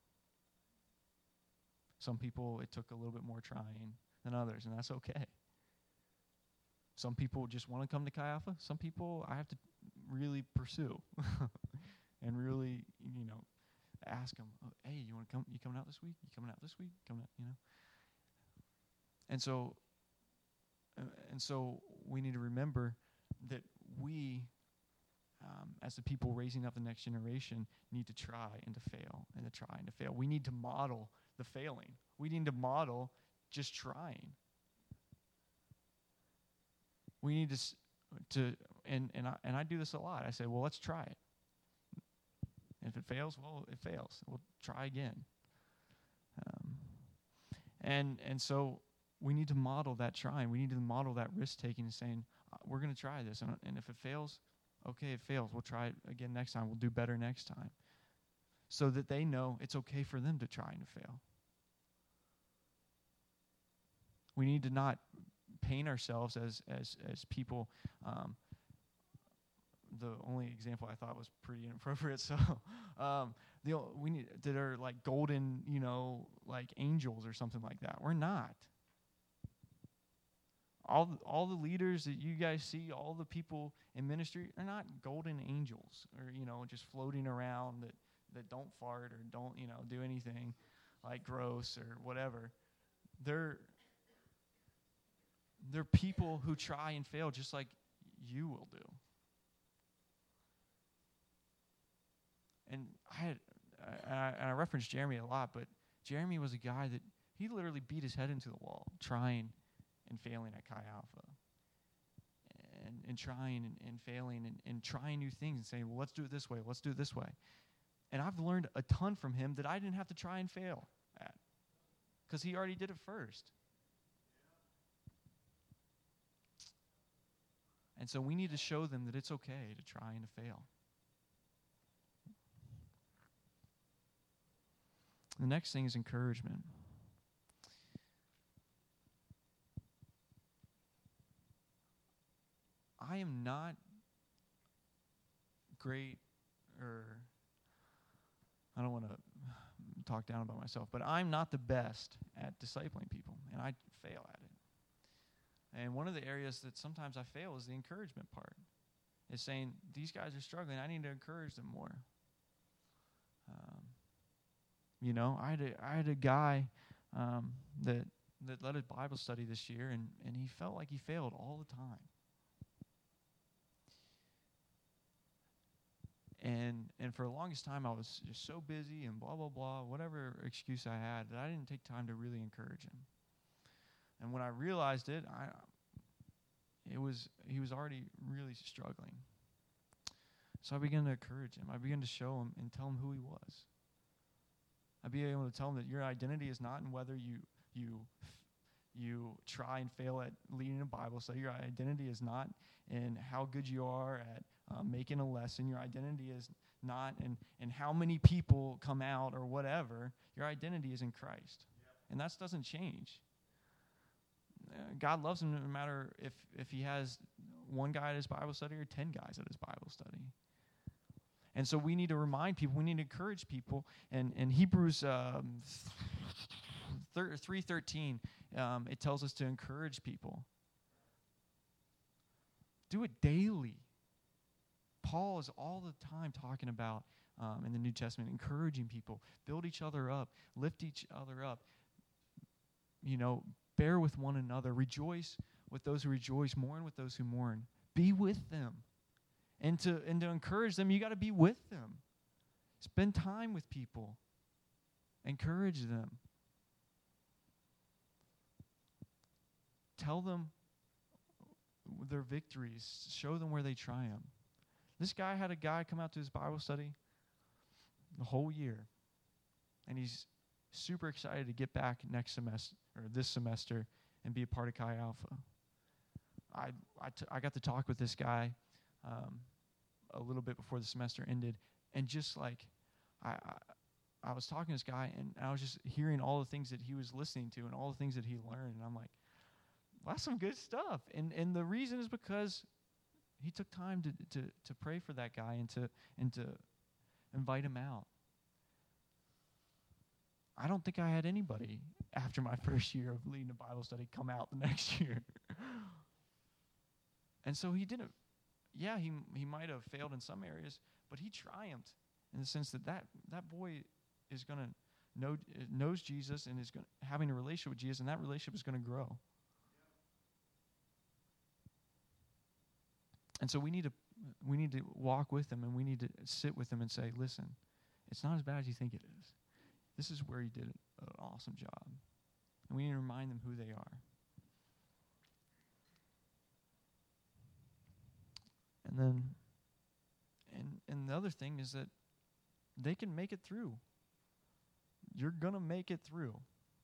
[SPEAKER 1] Some people, it took a little bit more trying than others, and that's okay. Some people just want to come to Chi Alpha. Some people I have to really pursue and really, ask them, oh, hey, you want to come? You coming out this week? You coming out this week? Coming out, And so we need to remember that we, as the people raising up the next generation, need to try and to fail and to try and to fail. We need to model the failing. We need to model just trying. We need to and I do this a lot. I say, well, let's try it. And if it fails, well, it fails. We'll try again. And so we need to model that trying. We need to model that risk taking and saying, we're going to try this. And if it fails, okay, it fails. We'll try it again next time. We'll do better next time. So that they know it's okay for them to try and to fail. We need to not paint ourselves as people. The only example I thought was pretty inappropriate. So we need that are like golden, like angels or something like that. We're not. All the leaders that you guys see, all the people in ministry are not golden angels or just floating around that don't fart or don't do anything like gross or whatever. They're people who try and fail just like you will do. And I reference Jeremy a lot, but Jeremy was a guy that he literally beat his head into the wall trying and failing at Chi Alpha. And trying and failing and trying new things and saying, well, let's do it this way, let's do it this way. And I've learned a ton from him that I didn't have to try and fail at because he already did it first. And so we need to show them that it's okay to try and to fail. The next thing is encouragement. I am not great, or I don't want to talk down about myself, but I'm not the best at discipling people, and I fail at it. And one of the areas that sometimes I fail is the encouragement part. Is saying, these guys are struggling, I need to encourage them more. I had a guy that led a Bible study this year, and he felt like he failed all the time. And for the longest time, I was just so busy and blah, blah, blah, whatever excuse I had, that I didn't take time to really encourage him. And when I realized it, he was already really struggling. So I began to encourage him. I began to show him and tell him who he was. I began able to tell him that your identity is not in whether you try and fail at leading a Bible study. Your identity is not in how good you are at making a lesson. Your identity is not in how many people come out or whatever. Your identity is in Christ. Yep. And that doesn't change. God loves him no matter if he has one guy at his Bible study or 10 guys at his Bible study. And so we need to remind people, we need to encourage people. And in Hebrews 3:13, it tells us to encourage people. Do it daily. Paul is all the time talking about, in the New Testament, encouraging people, build each other up, lift each other up, bear with one another, rejoice with those who rejoice, mourn with those who mourn. Be with them. And to encourage them, you got to be with them. Spend time with people. Encourage them. Tell them their victories. Show them where they triumph. This guy had a guy come out to his Bible study the whole year. And he's super excited to get back next semester, or this semester, and be a part of Chi Alpha. I got to talk with this guy a little bit before the semester ended, and just like I was talking to this guy, and I was just hearing all the things that he was listening to and all the things that he learned, and I'm like, well, that's some good stuff. And the reason is because he took time to pray for that guy and to invite him out. I don't think I had anybody after my first year of leading a Bible study come out the next year. And so he didn't. Yeah, he might have failed in some areas, but he triumphed in the sense that boy is going to knows Jesus and is having a relationship with Jesus, and that relationship is going to grow. And so we need to walk with them, and we need to sit with them and say, listen, it's not as bad as you think it is. This is where you did an awesome job. And we need to remind them who they are. And then, and the other thing is that they can make it through. You're going to make it through.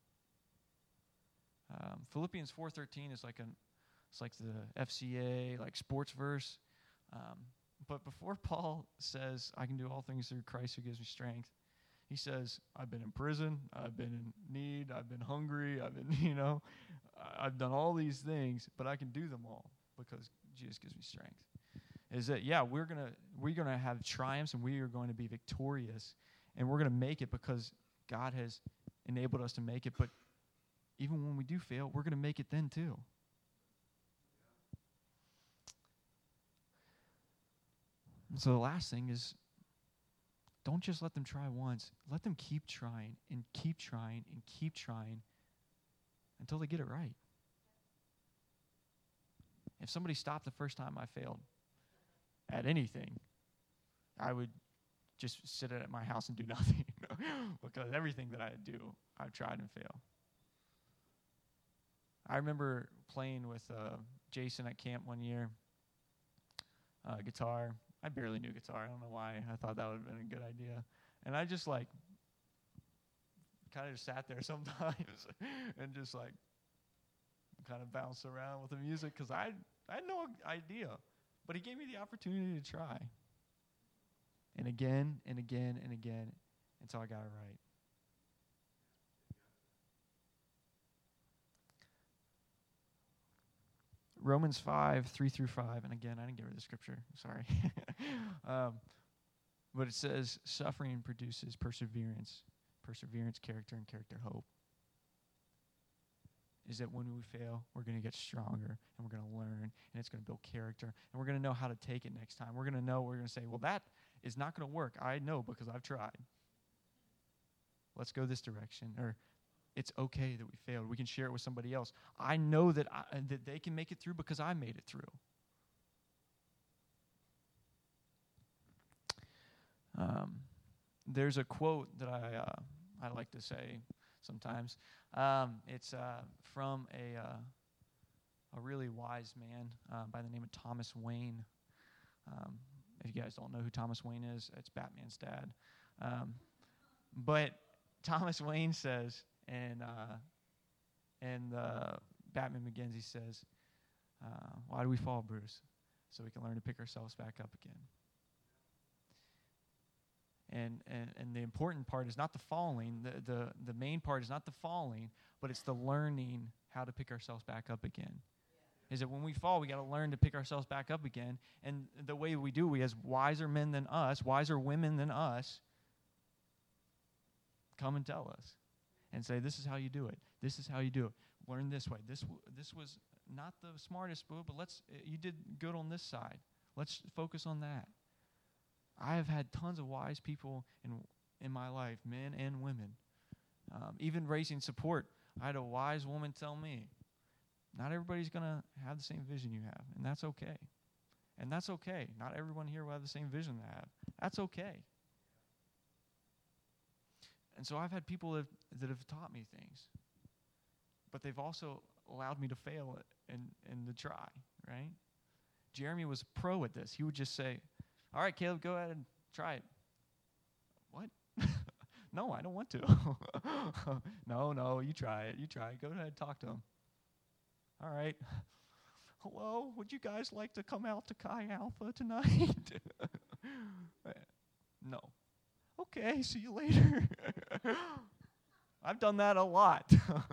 [SPEAKER 1] Philippians 4:13 is it's like the FCA, like sports verse. But before Paul says, I can do all things through Christ who gives me strength, he says, I've been in prison, I've been in need, I've been hungry, I've done all these things, but I can do them all because Jesus gives me strength. Is that, yeah, we're gonna have triumphs, and we are going to be victorious, and we're going to make it because God has enabled us to make it. But even when we do fail, we're going to make it then too. And so the last thing is, don't just let them try once. Let them keep trying and keep trying and keep trying until they get it right. If somebody stopped the first time I failed at anything, I would just sit at my house and do nothing because everything that I do, I've tried and failed. I remember playing with Jason at camp one year, guitar. I barely knew guitar. I don't know why. I thought that would have been a good idea. And I just kind of just sat there sometimes and just kind of bounced around with the music because I had no idea. But he gave me the opportunity to try. And again and again and again until I got it right. Romans 5:3-5, and again, I didn't give her the scripture, sorry. But it says, suffering produces perseverance. perseverance, character, and character hope. Is that when we fail, we're going to get stronger, and we're going to learn, and it's going to build character, and we're going to know how to take it next time. We're going to say, well, that is not going to work. I know because I've tried. Let's go this direction. Or it's okay that we failed. We can share it with somebody else. I know that that they can make it through because I made it through. There's a quote that I like to say sometimes. It's from a really wise man by the name of Thomas Wayne. If you guys don't know who Thomas Wayne is, it's Batman's dad. But Thomas Wayne says, and Batman Begins, he says, why do we fall, Bruce? So we can learn to pick ourselves back up again. And the important part is not the falling. The main part is not the falling, but it's the learning how to pick ourselves back up again. Is that when we fall, we got to learn to pick ourselves back up again. And the way we do, we as wiser men than us, wiser women than us, come and tell us and say, this is how you do it. This is how you do it. Learn this way. This was not the smartest move, but you did good on this side. Let's focus on that. I have had tons of wise people in my life, men and women. Even raising support, I had a wise woman tell me, not everybody's going to have the same vision you have, and that's okay. And that's okay. Not everyone here will have the same vision I have. That's okay. And so I've had people that have taught me things, but they've also allowed me to fail and to try, right? Jeremy was a pro at this. He would just say, all right, Caleb, go ahead and try it. What? No, I don't want to. No, you try it. You try it. Go ahead and talk to him. All right. Hello, would you guys like to come out to Chi Alpha tonight? No. Okay, see you later. I've done that a lot.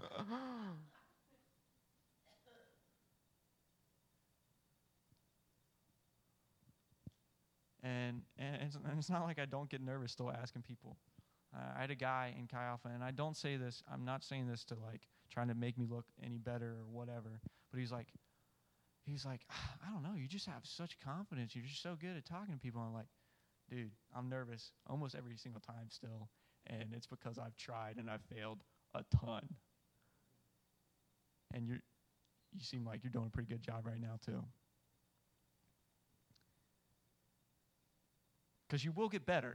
[SPEAKER 1] And it's not like I don't get nervous still asking people. I had a guy in Chi Alpha, and I don't say this, I'm not saying this to like trying to make me look any better or whatever, but he's like, I don't know, you just have such confidence. You're just so good at talking to people. I'm like, dude, I'm nervous almost every single time still, and it's because I've tried and I've failed a ton. And you seem like you're doing a pretty good job right now too. Because you will get better.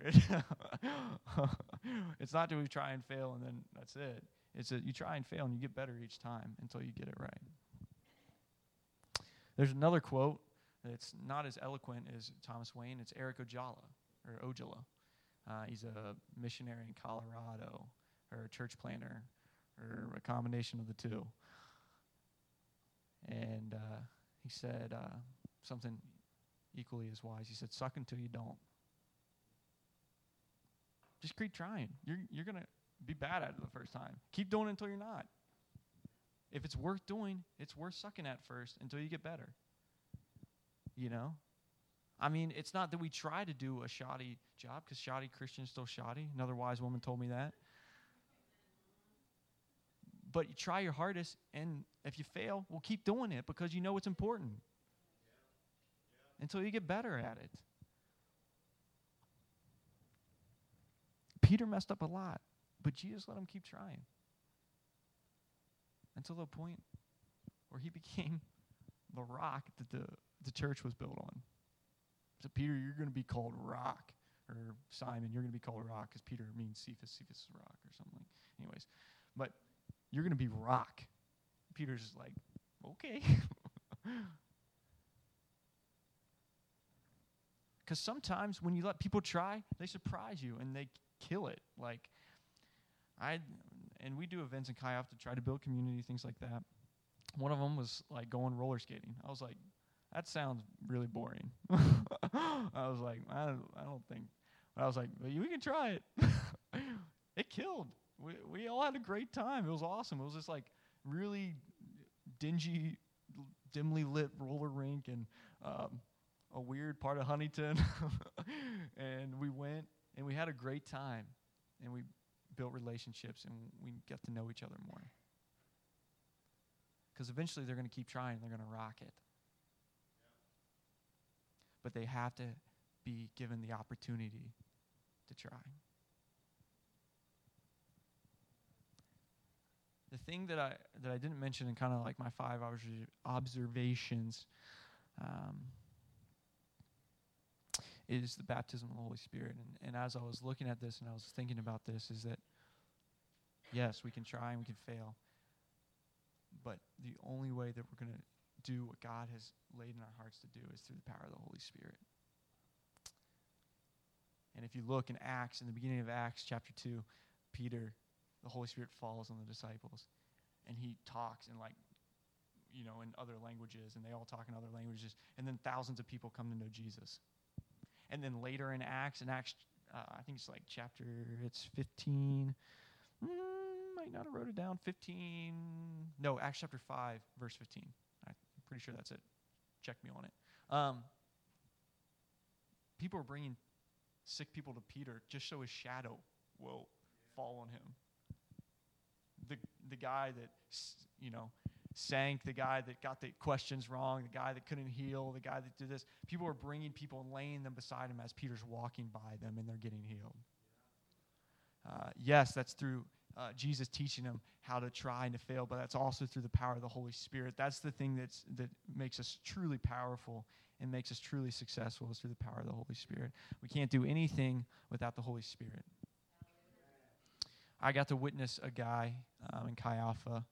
[SPEAKER 1] It's not that we try and fail and then that's it. It's that you try and fail and you get better each time until you get it right. There's another quote that's not as eloquent as Thomas Wayne. It's Eric Ojala. He's a missionary in Colorado, or a church planter, or a combination of the two. And he said something equally as wise. He said, suck until you don't. Just keep trying. You're going to be bad at it the first time. Keep doing it until you're not. If it's worth doing, it's worth sucking at first until you get better. You know? I mean, it's not that we try to do a shoddy job, because shoddy Christian's still shoddy. Another wise woman told me that. But you try your hardest, and if you fail, well, keep doing it because you know it's important. Until you get better at it. Peter messed up a lot, but Jesus let him keep trying until the point where he became the rock that the church was built on. So Peter, you're going to be called Rock, or Simon, you're going to be called Rock, because Peter means Cephas is rock or something. Anyways, but you're going to be Rock. Peter's just like, okay. Because sometimes when you let people try, they surprise you and they kill it. Like, and we do events in Chi Alpha to try to build community, things like that. One of them was like going roller skating. I was like, that sounds really boring. I was like, I don't think. But I was like, well, we can try it. It killed. We all had a great time. It was awesome. It was just like really dingy, dimly lit roller rink and a weird part of Huntington. And we went and we had a great time. And we built relationships and we get to know each other more. Because eventually they're going to keep trying. They're going to rock it. But they have to be given the opportunity to try. The thing that I didn't mention in kind of like my 5 observations is the baptism of the Holy Spirit. And as I was looking at this and I was thinking about this, is that yes, we can try and we can fail. But the only way that we're going to do what God has laid in our hearts to do is through the power of the Holy Spirit. And if you look in Acts, in the beginning of Acts chapter 2, Peter, the Holy Spirit falls on the disciples. And he talks in in other languages, and they all talk in other languages. And then thousands of people come to know Jesus. And then later in Acts, I think it's like it's 15. Might not have wrote it down. Acts chapter 5, verse 15. I'm pretty sure that's it. Check me on it. People are bringing sick people to Peter just so his shadow will fall on him. The guy that, sank, the guy that got the questions wrong, the guy that couldn't heal, the guy that did this. People are bringing people and laying them beside him as Peter's walking by them and they're getting healed. Yes, that's through Jesus teaching them how to try and to fail, but that's also through the power of the Holy Spirit. That's the thing that makes us truly powerful and makes us truly successful, is through the power of the Holy Spirit. We can't do anything without the Holy Spirit. I got to witness a guy in Chi Alpha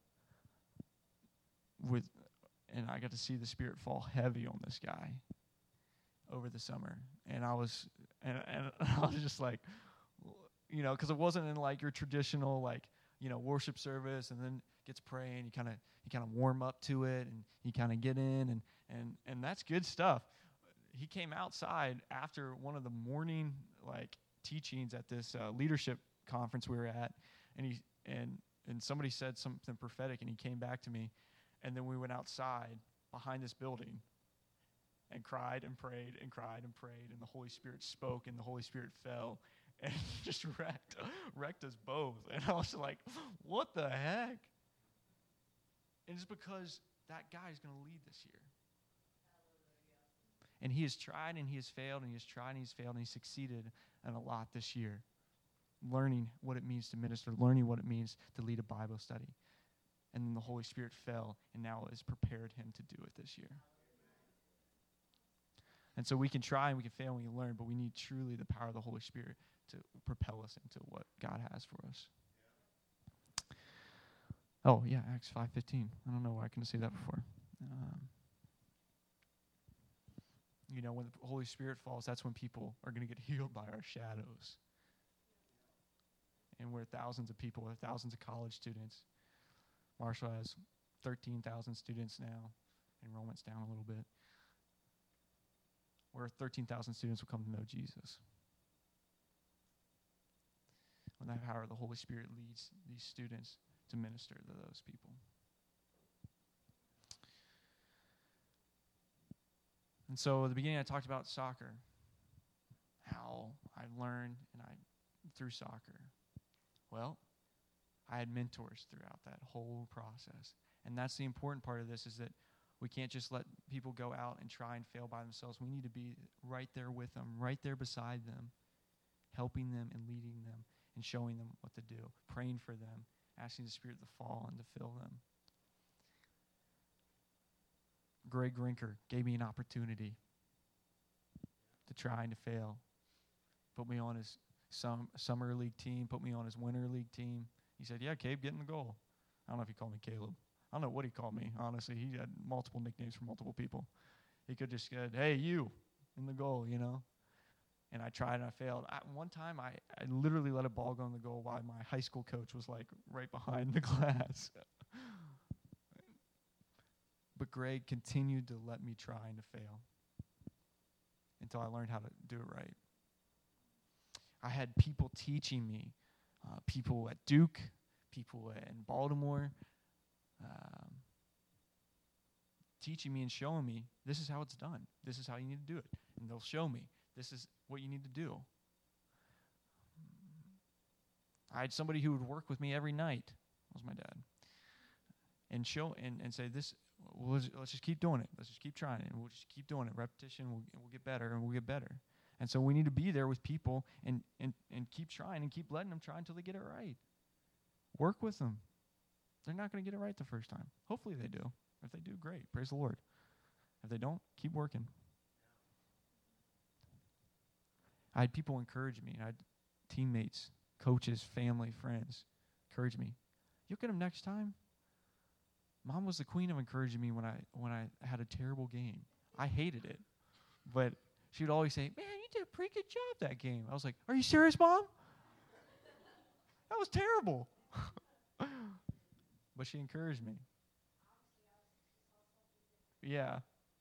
[SPEAKER 1] and I got to see the Spirit fall heavy on this guy over the summer. And I was just like, because it wasn't in like your traditional worship service and then gets praying. You kind of warm up to it and you kind of get in and that's good stuff. He came outside after one of the morning teachings at this leadership conference we were at, and somebody said something prophetic, and he came back to me, and then we went outside behind this building and cried and prayed and cried and prayed, and the Holy Spirit spoke and the Holy Spirit fell and just wrecked us both. And I was like, what the heck? And it's because that guy is going to lead this year. And he has tried and he has failed and he has tried and he's failed and he's succeeded in a lot this year. Learning what it means to minister, learning what it means to lead a Bible study. And then the Holy Spirit fell and now has prepared him to do it this year. And so we can try and we can fail and we can learn, but we need truly the power of the Holy Spirit to propel us into what God has for us. Oh, yeah, Acts 5:15. I don't know why I couldn't say that before. When the Holy Spirit falls, that's when people are going to get healed by our shadows. And we're thousands of people, we're thousands of college students. Marshall has 13,000 students now. Enrollment's down a little bit. Where 13,000 students will come to know Jesus. When that power of the Holy Spirit leads these students to minister to those people. And so at the beginning I talked about soccer. How I learned through soccer. Well, I had mentors throughout that whole process. And that's the important part of this, is that we can't just let people go out and try and fail by themselves. We need to be right there with them, right there beside them, helping them and leading them and showing them what to do, praying for them, asking the Spirit to fall and to fill them. Greg Rinker gave me an opportunity to try and to fail. Put me on his summer league team, put me on his winter league team. He said, yeah, Cabe, get in the goal. I don't know if he called me Caleb. I don't know what he called me, honestly. He had multiple nicknames for multiple people. He could just said, hey, you, in the goal, And I tried and I failed. One time, I literally let a ball go in the goal while my high school coach was right behind the glass. But Greg continued to let me try and to fail until I learned how to do it right. I had people teaching me, people at Duke, people in Baltimore, teaching me and showing me, this is how it's done. This is how you need to do it. And they'll show me, this is what you need to do. I had somebody who would work with me every night. That was my dad. And show and say this. Let's just keep doing it. Let's just keep trying it. And we'll just keep doing it. Repetition. We'll get better, and we'll get better. And so we need to be there with people and keep trying and keep letting them try until they get it right. Work with them. They're not going to get it right the first time. Hopefully they do. If they do, great. Praise the Lord. If they don't, keep working. I had people encourage me. I had teammates, coaches, family, friends encourage me. You'll get them next time. Mom was the queen of encouraging me when I had a terrible game. I hated it. But she would always say, man, you did a pretty good job that game. I was like, are you serious, Mom? That was terrible. But she encouraged me. Yeah.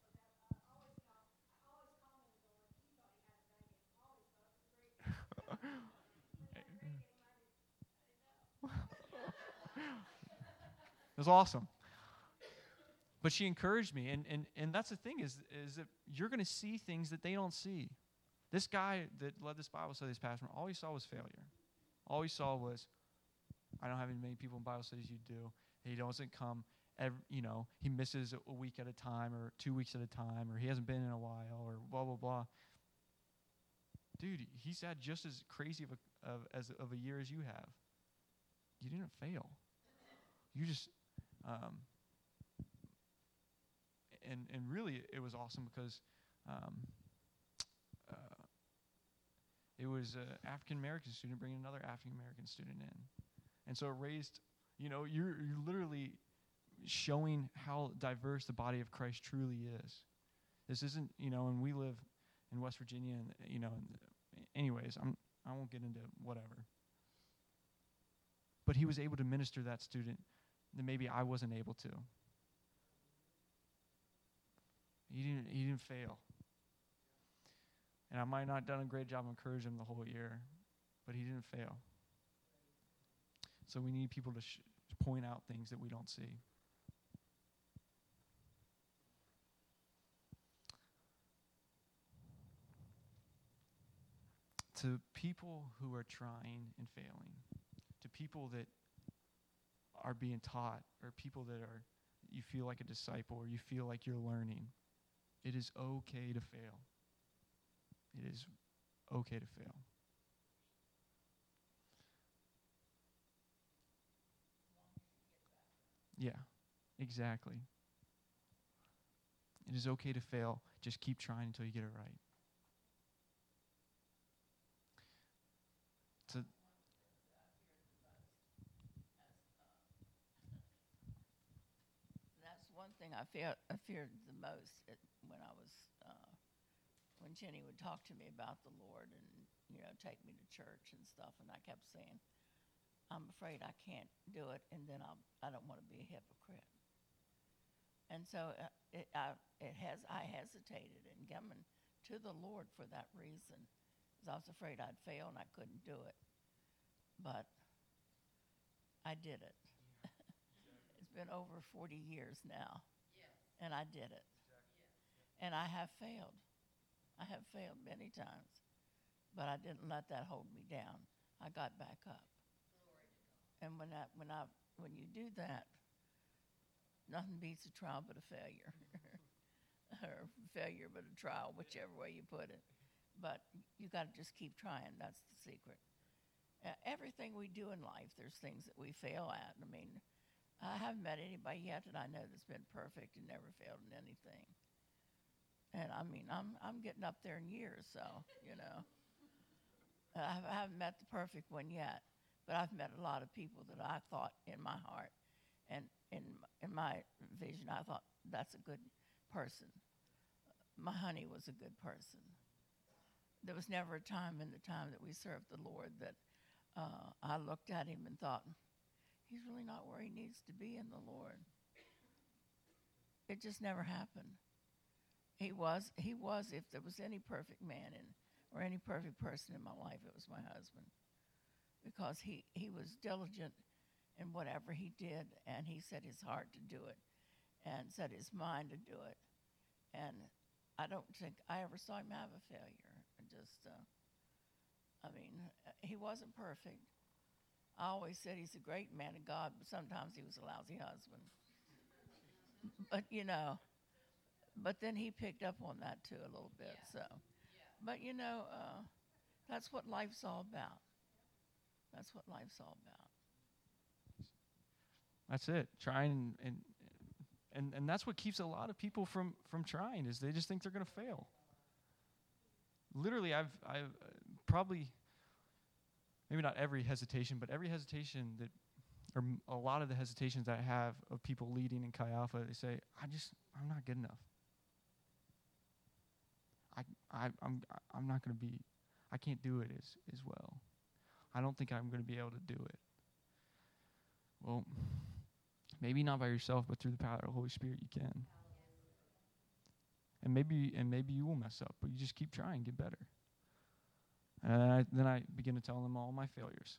[SPEAKER 1] It was awesome. But she encouraged me, and that's the thing is that you're going to see things that they don't see. This guy that led this Bible study this past one, all he saw was failure. All he saw was, I don't have as many people in Bible studies you do. He doesn't come, he misses a week at a time or 2 weeks at a time, or he hasn't been in a while, or blah, blah, blah. Dude, he's had just as crazy of a year as you have. You didn't fail. You just... And really, it was awesome because it was an African-American student bringing another African-American student in. And so it raised, you're literally showing how diverse the body of Christ truly is. This isn't, and we live in West Virginia, and, anyways, I won't get into whatever. But he was able to minister to that student that maybe I wasn't able to. He didn't fail. And I might not have done a great job encouraging him the whole year, but he didn't fail. So we need people to point out things that we don't see. To people who are trying and failing, to people that are being taught, or people that you feel like a disciple, or you feel like you're learning, it is okay to fail. It is okay to fail. Yeah, exactly. It is okay to fail. Just keep trying until you get it right.
[SPEAKER 2] That's one thing I feared the most when Jenny would talk to me about the Lord and take me to church and stuff, and I kept saying, I'm afraid I can't do it, and then I don't want to be a hypocrite. And so I hesitated in coming to the Lord for that reason, because I was afraid I'd fail and I couldn't do it. But I did it. It's been over 40 years now, and I did it. And I have failed. I have failed many times, but I didn't let that hold me down. I got back up. And when you do that, nothing beats a trial but a failure, or failure but a trial, whichever way you put it. But you got to just keep trying. That's the secret. Everything we do in life, there's things that we fail at. I mean, I haven't met anybody yet that I know that's been perfect and never failed in anything. And I mean, I'm getting up there in years, so I haven't met the perfect one yet. But I've met a lot of people that I thought in my heart and in my vision, I thought, that's a good person. My honey was a good person. There was never a time in the time that we served the Lord that I looked at him and thought, he's really not where he needs to be in the Lord. It just never happened. He was, if there was any perfect man or any perfect person in my life, it was my husband. Because he was diligent in whatever he did, and he set his heart to do it and set his mind to do it. And I don't think I ever saw him have a failure. He wasn't perfect, I always said he's a great man of God, but sometimes he was a lousy husband. But, you know, but then he picked up on that too a little bit. So, but, you know, that's what life's all about. That's what life's all about.
[SPEAKER 1] That's it. Trying and that's what keeps a lot of people from trying, is they just think they're going to fail. Literally, I've probably, maybe not every hesitation, but every hesitation that, or a lot of the hesitations that I have of people leading in Chi Alpha, they say, I'm not good enough. I'm not going to be, I can't do it as well. I don't think I'm going to be able to do it. Well, maybe not by yourself, but through the power of the Holy Spirit, you can. And maybe you will mess up, but you just keep trying, get better. And then I begin to tell them all my failures,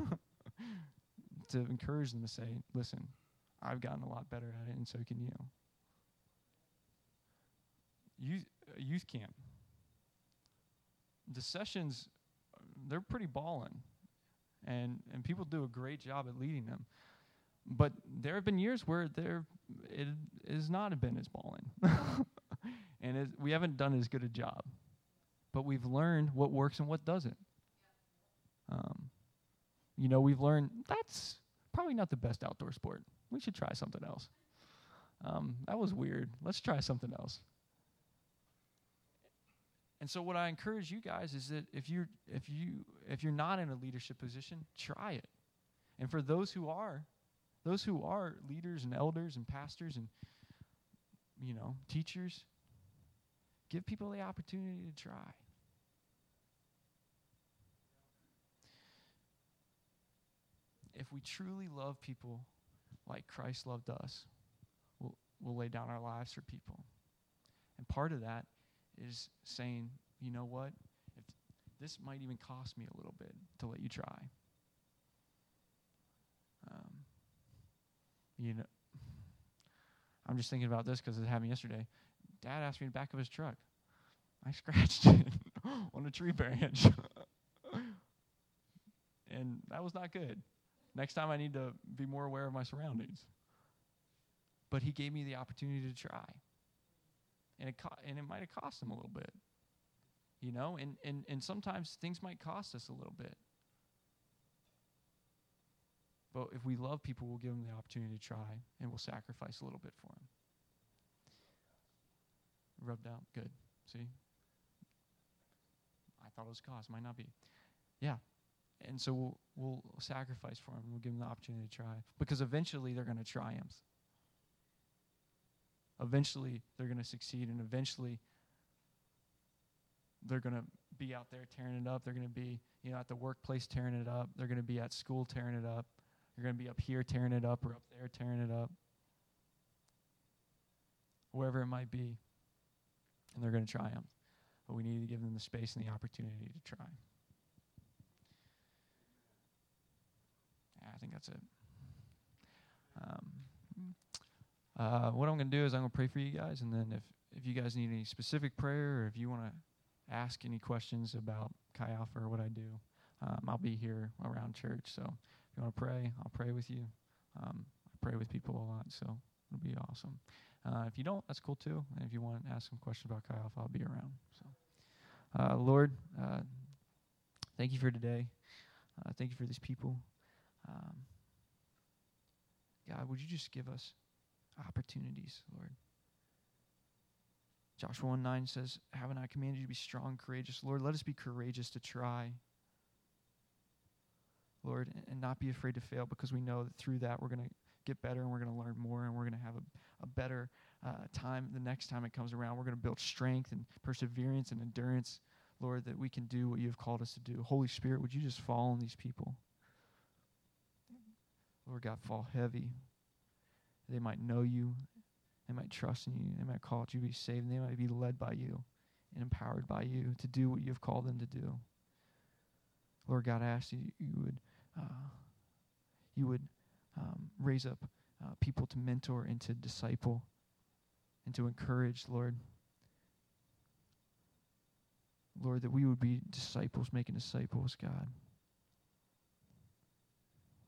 [SPEAKER 1] to encourage them to say, listen, I've gotten a lot better at it, and so can you. Youth camp. The sessions, they're pretty ballin', and people do a great job at leading them. But there have been years where it has not been as ballin'. And we haven't done as good a job. But we've learned what works and what doesn't. We've learned that's probably not the best outdoor sport. We should try something else. That was weird. Let's try something else. And so what I encourage you guys is that if you're not in a leadership position, try it. And for those who are leaders and elders and pastors and teachers, give people the opportunity to try. If we truly love people like Christ loved us, we'll lay down our lives for people. And part of that is saying, you know what? If this might even cost me a little bit to let you try. I'm just thinking about this because it happened yesterday. Dad asked me in the back of his truck. I scratched it on a tree branch. And that was not good. Next time I need to be more aware of my surroundings. But he gave me the opportunity to try. And it might have cost him a little bit. And sometimes things might cost us a little bit. But if we love people, we'll give them the opportunity to try, and we'll sacrifice a little bit for them. Rubbed out? Good. See? I thought it was cost. Might not be. Yeah. And so we'll sacrifice for them, and we'll give them the opportunity to try. Because eventually they're going to triumph. Eventually they're going to succeed, and eventually they're going to be out there tearing it up. They're going to be, at the workplace tearing it up. They're going to be at school tearing it up. They're going to be up here tearing it up or up there tearing it up. Wherever it might be. And they're going to triumph. But we need to give them the space and the opportunity to try. Yeah, I think that's it. What I'm going to do is I'm going to pray for you guys, and then if you guys need any specific prayer, or if you want to ask any questions about Chi Alpha or what I do, I'll be here around church. So if you want to pray, I'll pray with you. I pray with people a lot, so it'll be awesome. If you don't, that's cool too. And if you want to ask some questions about Chi Alpha, I'll be around. So, Lord, thank you for today. Thank you for these people. God, would you just give us opportunities, Lord? Joshua 1:9 says, haven't I commanded you to be strong, courageous? Lord, let us be courageous to try, Lord, and not be afraid to fail, because we know that through that we're going to get better, and we're going to learn more, and we're going to have a better time the next time it comes around. We're going to build strength and perseverance and endurance, Lord, that we can do what you have called us to do. Holy Spirit, would you just fall on these people? Lord God, fall heavy. They might know you. They might trust in you. They might call it you to be saved. And they might be led by you and empowered by you to do what you have called them to do. Lord God, I ask you would raise up people to mentor and to disciple and to encourage, Lord. Lord, that we would be disciples making disciples, God.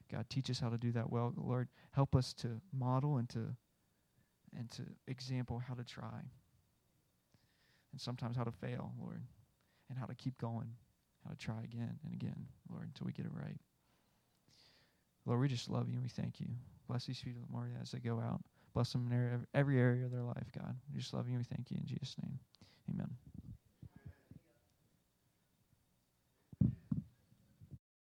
[SPEAKER 1] God, teach us how to do that well. Lord, help us to model and to example how to try. And sometimes how to fail, Lord, and how to keep going, how to try again and again, Lord, until we get it right. Lord, we just love you and we thank you. Bless these people, Lord, as they go out. Bless them in every area of their life, God. We just love you and we thank you in Jesus' name.